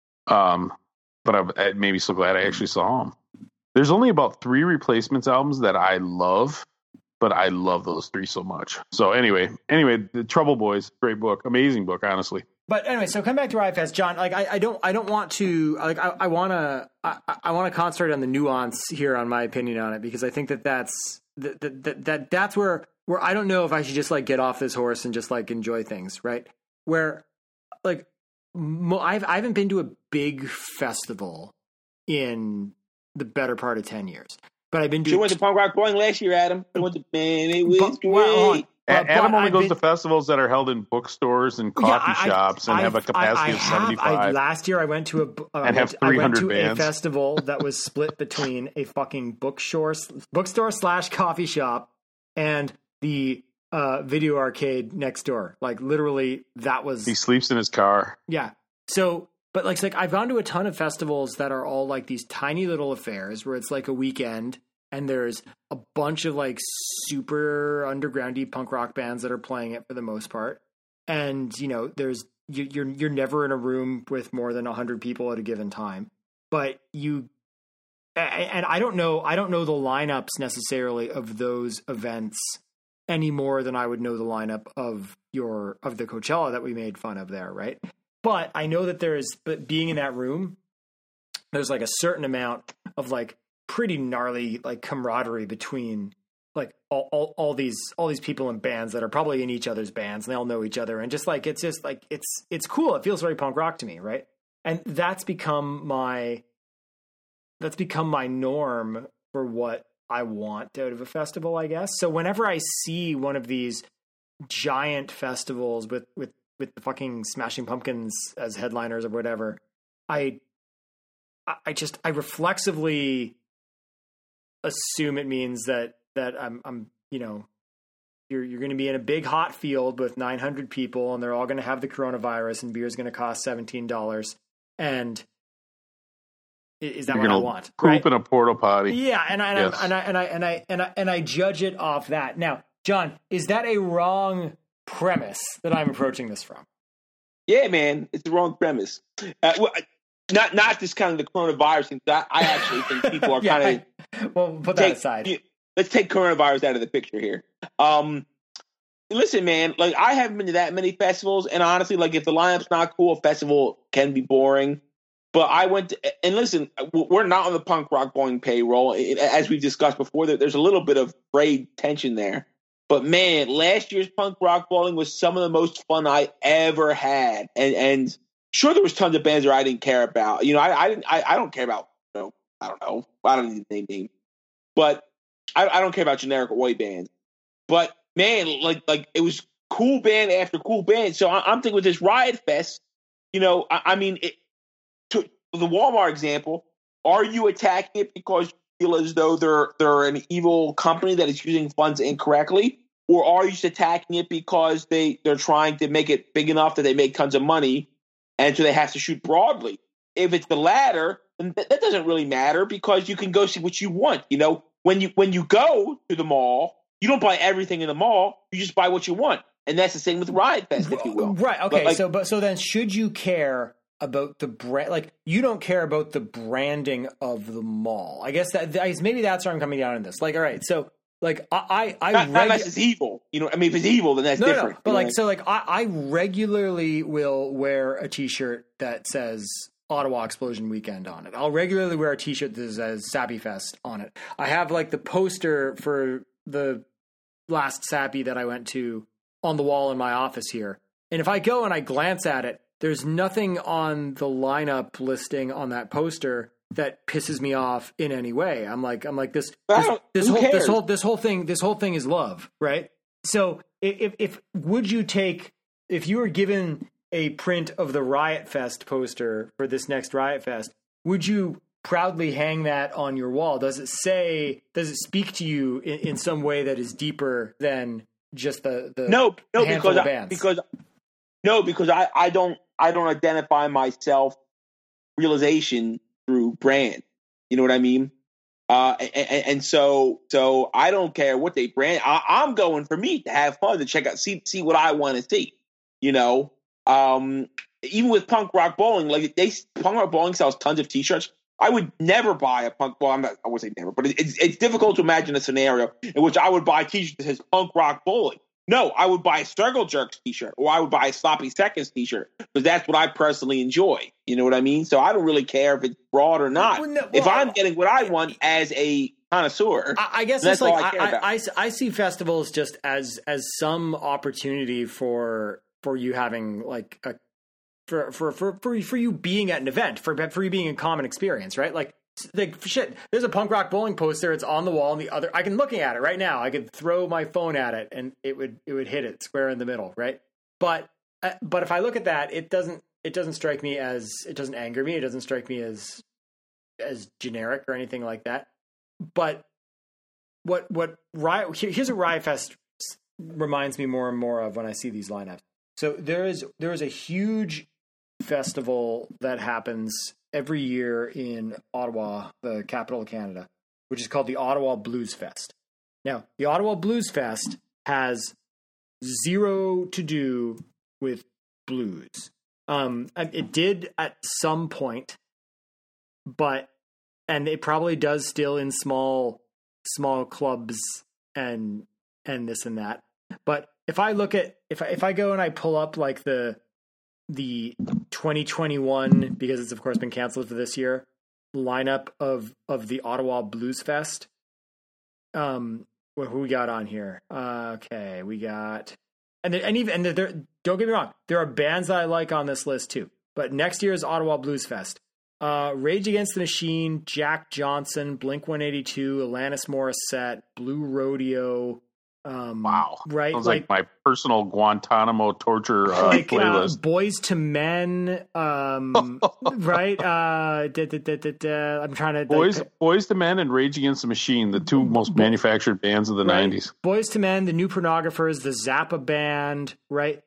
it made me so glad I actually saw them. There's only about 3 Replacements albums that I love, but I love those 3 so much. So anyway, the Trouble Boys, great book, amazing book, honestly. But anyway, so come back to Riot Fest, John. Like I don't want to like I want to concentrate on the nuance here on my opinion on it, because I think that's where I don't know if I should just like get off this horse and just like enjoy things, right? Where like I haven't been to a big festival in the better part of 10 years, but I've been doing. You went to Punk Rock Bowling last year, Adam. You went to it was great. Adam only goes to festivals that are held in bookstores and coffee shops and have a capacity of 75. Last year I went to have 300 bands. A festival that was split between a fucking bookstore / coffee shop and the video arcade next door. Like literally, that was. He sleeps in his car. Yeah. So. But like I've gone to a ton of festivals that are all like these tiny little affairs where it's like a weekend and there's a bunch of like super undergroundy punk rock bands that are playing it for the most part. And you know, you're never in a room with more than 100 people at a given time. But I don't know the lineups necessarily of those events any more than I would know the lineup of the Coachella that we made fun of there, right? But I know that being in that room, there's like a certain amount of like pretty gnarly like camaraderie between like all these people in bands that are probably in each other's bands and they all know each other, and just like it's cool. It feels very punk rock to me, right? And that's become my norm for what I want out of a festival, I guess. So whenever I see one of these giant festivals with the fucking Smashing Pumpkins as headliners or whatever, I reflexively assume it means that I'm you know, you're going to be in a big hot field with 900 people and they're all going to have the coronavirus and beer's going to cost $17, and is that what I want? Poop right? in a porta potty. Yeah, and I judge it off that. Now, John, is that a wrong premise that I'm approaching this from? Yeah, man, it's the wrong premise. Not discounting the coronavirus thing. I actually think people are kind of. Well, put that aside. Let's take coronavirus out of the picture here. Listen, man, like I haven't been to that many festivals, and honestly, like if the lineup's not cool, a festival can be boring. But I went to, and listen, we're not on the Punk Rock Bowling payroll, as we've discussed before. There's a little bit of frayed tension there. But man, last year's Punk Rock Bowling was some of the most fun I ever had, and sure there was tons of bands that I didn't care about. You know, I don't care about. You know, I don't need to name names, but I don't care about generic oi bands. But man, like it was cool band after cool band. So I'm thinking with this Riot Fest, you know, I mean, to the Walmart example, are you attacking it because feel as though they're an evil company that is using funds incorrectly, or are you just attacking it because they're trying to make it big enough that they make tons of money and so they have to shoot broadly? If it's the latter, then that doesn't really matter because you can go see what you want. You know, when you go to the mall You don't buy everything in the mall. You just buy what you want. And that's the same with Riot Fest, if you will. Right. Okay. So then should you care about the brand? Like, you don't care about the branding of the mall. I guess maybe that's where I'm coming down on this. Like, all right. So like not unless it's evil. You know, I mean, if it's evil, then that's different. No. But like, so like I regularly will wear a t-shirt that says Ottawa Explosion Weekend on it. I'll regularly wear a t-shirt that says Sappy Fest on it. I have like the poster for the last Sappy that I went to on the wall in my office here. And if I go and I glance at it, there's nothing on the lineup listing on that poster that pisses me off in any way. I'm like this whole thing is love, right? So if you were given a print of the Riot Fest poster for this next Riot Fest, would you proudly hang that on your wall? Does it speak to you in some way that is deeper than just the handful of bands? Because I don't identify my self-realization through brand. You know what I mean? And so I don't care what they brand. I'm going for me to have fun, to check out, see what I want to see. You know, even with Punk Rock Bowling, like Punk Rock Bowling sells tons of T-shirts. I would never buy a punk. Well, I would say never, but it's difficult to imagine a scenario in which I would buy a T-shirt that says Punk Rock Bowling. No, I would buy a Circle Jerks T-shirt, or I would buy a Sloppy Seconds T-shirt, because that's what I personally enjoy. You know what I mean? So I don't really care if it's broad or not. If I'm getting what I want as a connoisseur, I guess it's like I see festivals just as some opportunity for you having like a for you being at an event, for you being a common experience, right? Like shit, there's a Punk Rock Bowling poster. It's on the wall, and I can looking at it right now. I could throw my phone at it, and it would hit it square in the middle, right? But if I look at that, it doesn't strike me as, it doesn't anger me. It doesn't strike me as generic or anything like that. But here's what Riot Fest reminds me more and more of when I see these lineups. So there is a huge festival that happens every year in Ottawa, the capital of Canada, which is called the Ottawa Blues Fest. Now, the Ottawa Blues Fest has zero to do with blues. It did at some point, and it probably does still in small clubs and this and that. But if I look at, if I go and I pull up like the 2021, because it's of course been canceled for this year, lineup of the Ottawa Blues Fest. Who we got on here? Okay, we got, and there, don't get me wrong, there are bands that I like on this list too. But next year's Ottawa Blues Fest, Rage Against the Machine, Jack Johnson, Blink-182, Alanis Morissette, Blue Rodeo. Wow. Right. Sounds like my personal Guantanamo torture playlist. Boys to Men. Right. I'm trying to. Boys to Men and Rage Against the Machine, the two most manufactured bands of the 90s. Boys to Men, the New Pornographers, the Zappa Band. Right.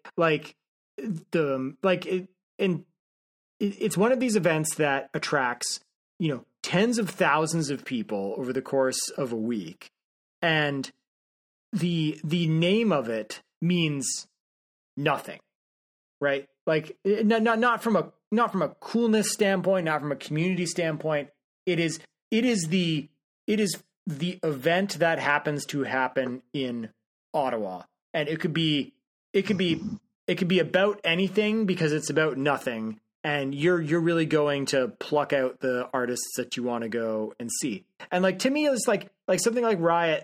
It's one of these events that attracts, tens of thousands of people over the course of a week, and the name of it means nothing, right? Like not from a coolness standpoint, not from a community standpoint. It is the event that happens to happen in Ottawa, and it could be about anything because it's about nothing, and you're really going to pluck out the artists that you want to go and see. And like, to me, it's like something like Riot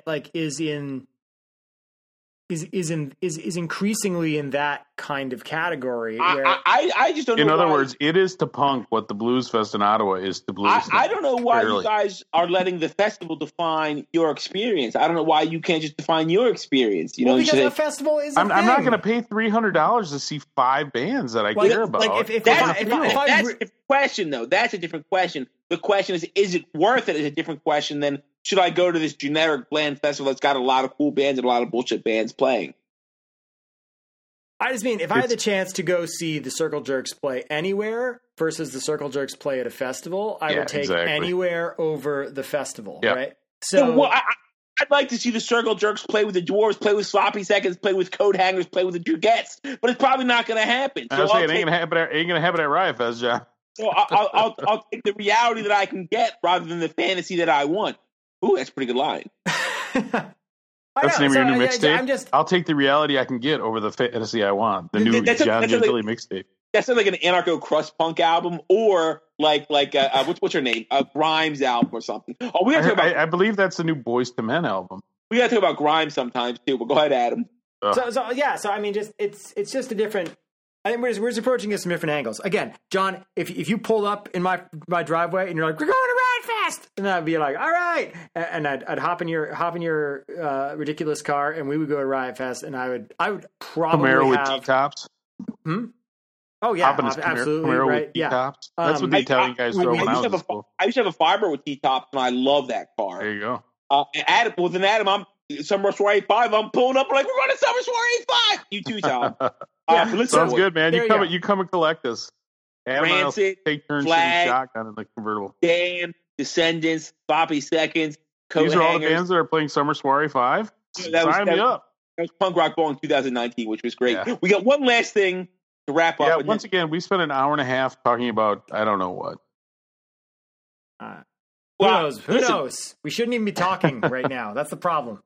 is increasingly in that kind of category. Where I just don't know. In other words, it is to punk what the Blues Fest in Ottawa is to blues. I don't know why you guys are letting the festival define your experience. I don't know why you can't just define your experience. Because the festival is. I'm not going to pay $300 to see 5 bands that I care about. That's a different question, though. That's a different question. The question is it worth it? Is a different question than, should I go to this generic bland festival that's got a lot of cool bands and a lot of bullshit bands playing? I just mean, if I had the chance to go see the Circle Jerks play anywhere versus the Circle Jerks play at a festival, I would take anywhere over the festival, right? So, I'd like to see the Circle Jerks play with the Dwarves, play with Sloppy Seconds, play with Coat Hangers, play with the Drugettes, but it's probably not going to happen. I was saying, it ain't going to happen at Riot Fest, John. So I'll take the reality that I can get rather than the fantasy that I want. Ooh, that's a pretty good line. That's the name of your new mixtape. I'll take the reality I can get over the fantasy I want. The new John Gentili mixtape. That sounds like an anarcho crust punk album, or like what's her name? A Grimes album or something. Oh, we gotta talk about. I believe that's the new Boys to Men album. We gotta talk about Grimes sometimes too. But go ahead, Adam. So I mean, it's just a different. I think we're just approaching this from different angles. Again, John, if you pulled up in my driveway and you're like, we're going to Riot Fest, and I'd be like, all right, and I'd hop in your ridiculous car and we would go to Riot Fest, and I would probably Camaro have with T-tops. Oh yeah, absolutely Camaro right. Yeah, T-tops. That's what the Italian guys throw when I was in school. I used to have a Firebird with T-tops, and I love that car. There you go. Adam, I'm Summer Soir 85. I'm pulling up like we're going to Summer Soir 85. You too, Tom. Sounds good, man. You come and collect us. Rancid, take turns Flag, shooting shotgun in the convertible. Dan, Descendants, Sloppy Seconds, Coat These are Hangers. all the bands that are playing Summer Soiree 5. Sign me up. That was Punk Rock Ball in 2019, which was great. Yeah. We got one last thing to wrap up. Yeah, once again, we spent an hour and a half talking about I don't know what. Who knows? Who knows? We shouldn't even be talking right now. That's the problem.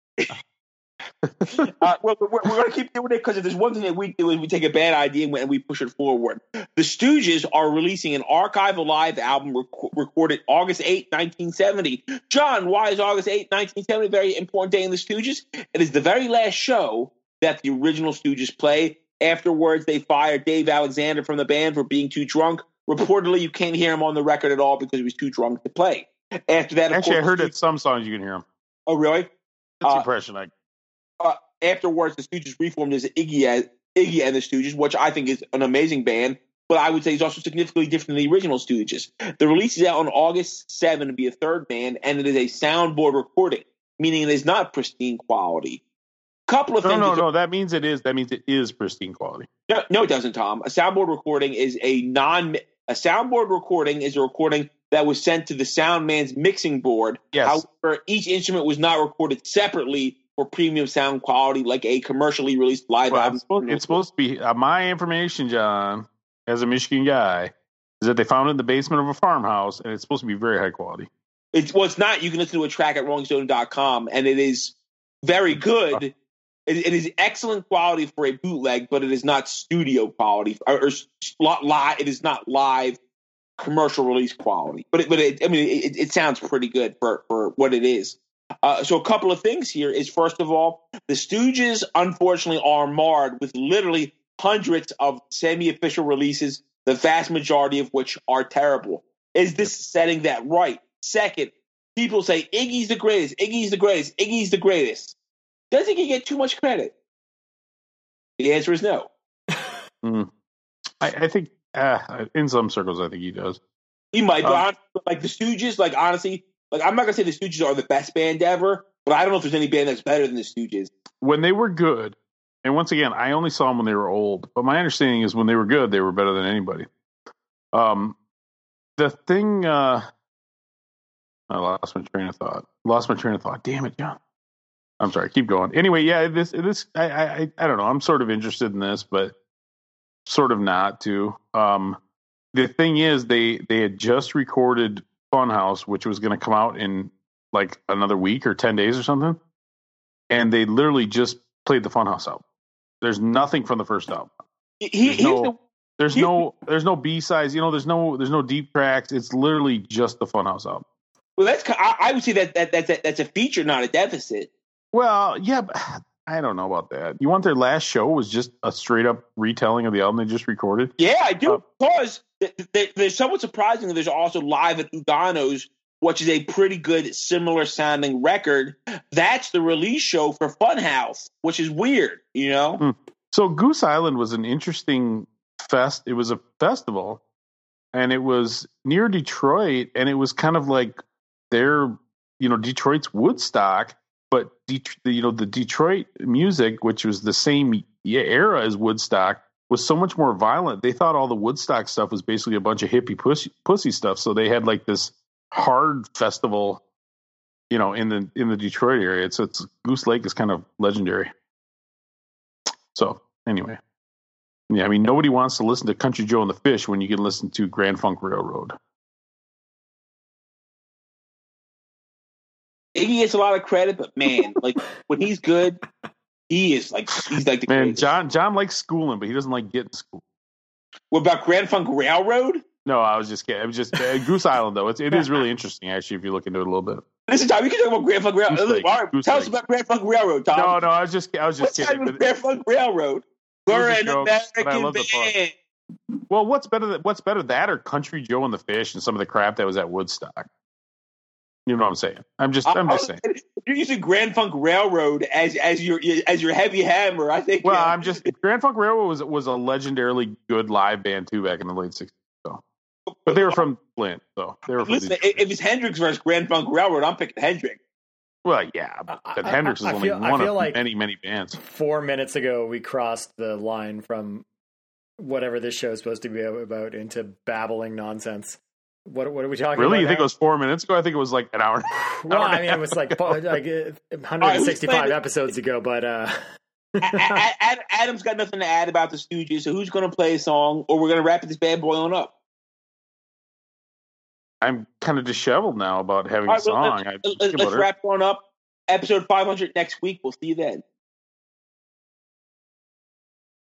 Well, we're going to keep doing it because if there's one thing that we do is we take a bad idea and we push it forward. The Stooges are releasing an Archive Alive album recorded August 8, 1970. John, why is August 8, 1970 a very important day in the Stooges? It is the very last show that the original Stooges play. Afterwards, they fired Dave Alexander from the band for being too drunk. Reportedly, you can't hear him on the record at all because he was too drunk to play. After that, actually, I heard that some songs you can hear him. Oh, really? That's the impression afterwards, the Stooges reformed as Iggy and the Stooges, which I think is an amazing band, but I would say he's also significantly different than the original Stooges. The release is out on August 7 to be a third band, and it is a soundboard recording, meaning it is not pristine quality. Couple of things. No. That means it is. That means it is pristine quality. No, it doesn't, Tom. A soundboard recording is a soundboard recording is a recording that was sent to the sound man's mixing board. Yes. However, each instrument was not recorded separately for premium sound quality like a commercially released live album. It's supposed to be my information, John, as a Michigan guy, is that they found it in the basement of a farmhouse, and it's supposed to be very high quality. It's not. You can listen to a track at RollingStone.com, and it is very good. It is excellent quality for a bootleg, but it is not studio quality or it is not live commercial release quality. But it sounds pretty good for what it is. So a couple of things here is, first of all, the Stooges, unfortunately, are marred with literally hundreds of semi-official releases, the vast majority of which are terrible. Is this setting that right? Second, people say Iggy's the greatest, Iggy's the greatest, Iggy's the greatest. Doesn't he get too much credit? The answer is no. I think in some circles, I think he does. He might, but like the Stooges, like honestly, like I'm not gonna say the Stooges are the best band ever, but I don't know if there's any band that's better than the Stooges. When they were good, and once again, I only saw them when they were old, but my understanding is when they were good, they were better than anybody. The thing, I lost my train of thought. Damn it, John. I'm sorry. Keep going. Anyway, yeah, this I don't know. I'm sort of interested in this, but sort of not too. The thing is, they had just recorded Funhouse, which was going to come out in like another week or 10 days or something, and they literally just played the Funhouse album. There's nothing from the first album. There's no B-sides. There's no deep tracks. It's literally just the Funhouse album. Well, I would say that's a feature, not a deficit. Well, yeah, but I don't know about that. You want their last show was just a straight up retelling of the album they just recorded? Yeah, I do. Because there's somewhat surprising that there's also Live at Lugano's, which is a pretty good, similar sounding record. That's the release show for Funhouse, which is weird, So Goose Island was an interesting fest. It was a festival, and it was near Detroit, and it was kind of like their, Detroit's Woodstock. But the Detroit music, which was the same era as Woodstock, was so much more violent. They thought all the Woodstock stuff was basically a bunch of hippie pussy stuff. So they had like this hard festival in the Detroit area. It's Goose Lake is kind of legendary. So anyway, yeah, I mean, nobody wants to listen to Country Joe and the Fish when you can listen to Grand Funk Railroad. Iggy gets a lot of credit, but man, like when he's good, he's like the man. greatest. John likes schooling, but he doesn't like getting schooled. What about Grand Funk Railroad? No, I was just kidding. It was just Goose Island, though. It is really interesting, actually, if you look into it a little bit. Listen, Tom, you can talk about Grand Funk Railroad. Tell us about Grand Funk Railroad, Tom. No, I was just kidding. With Grand Funk Railroad? We're an American band. Well, what's better, that or Country Joe and the Fish and some of the crap that was at Woodstock? You know what I'm saying? I'm just saying. You're using Grand Funk Railroad as your heavy hammer. I think. Well, Grand Funk Railroad was a legendarily good live band too back in the late '60s. So, but they were from Flint, so they were. Listen, if it's Hendrix versus Grand Funk Railroad, I'm picking Hendrix. Well, yeah, but Hendrix is only one of like many bands. 4 minutes ago, we crossed the line from whatever this show is supposed to be about into babbling nonsense. What are we talking about? Really? You now? think it was 4 minutes ago? I think it was like an hour. Well, I mean, it was like 165 episodes ago, but Adam's got nothing to add about the Stooges, so who's going to play a song, or we're going to wrap this bad boy on up? I'm kind of disheveled now about having All right, a song. let's wrap one up. Episode 500 next week. We'll see you then.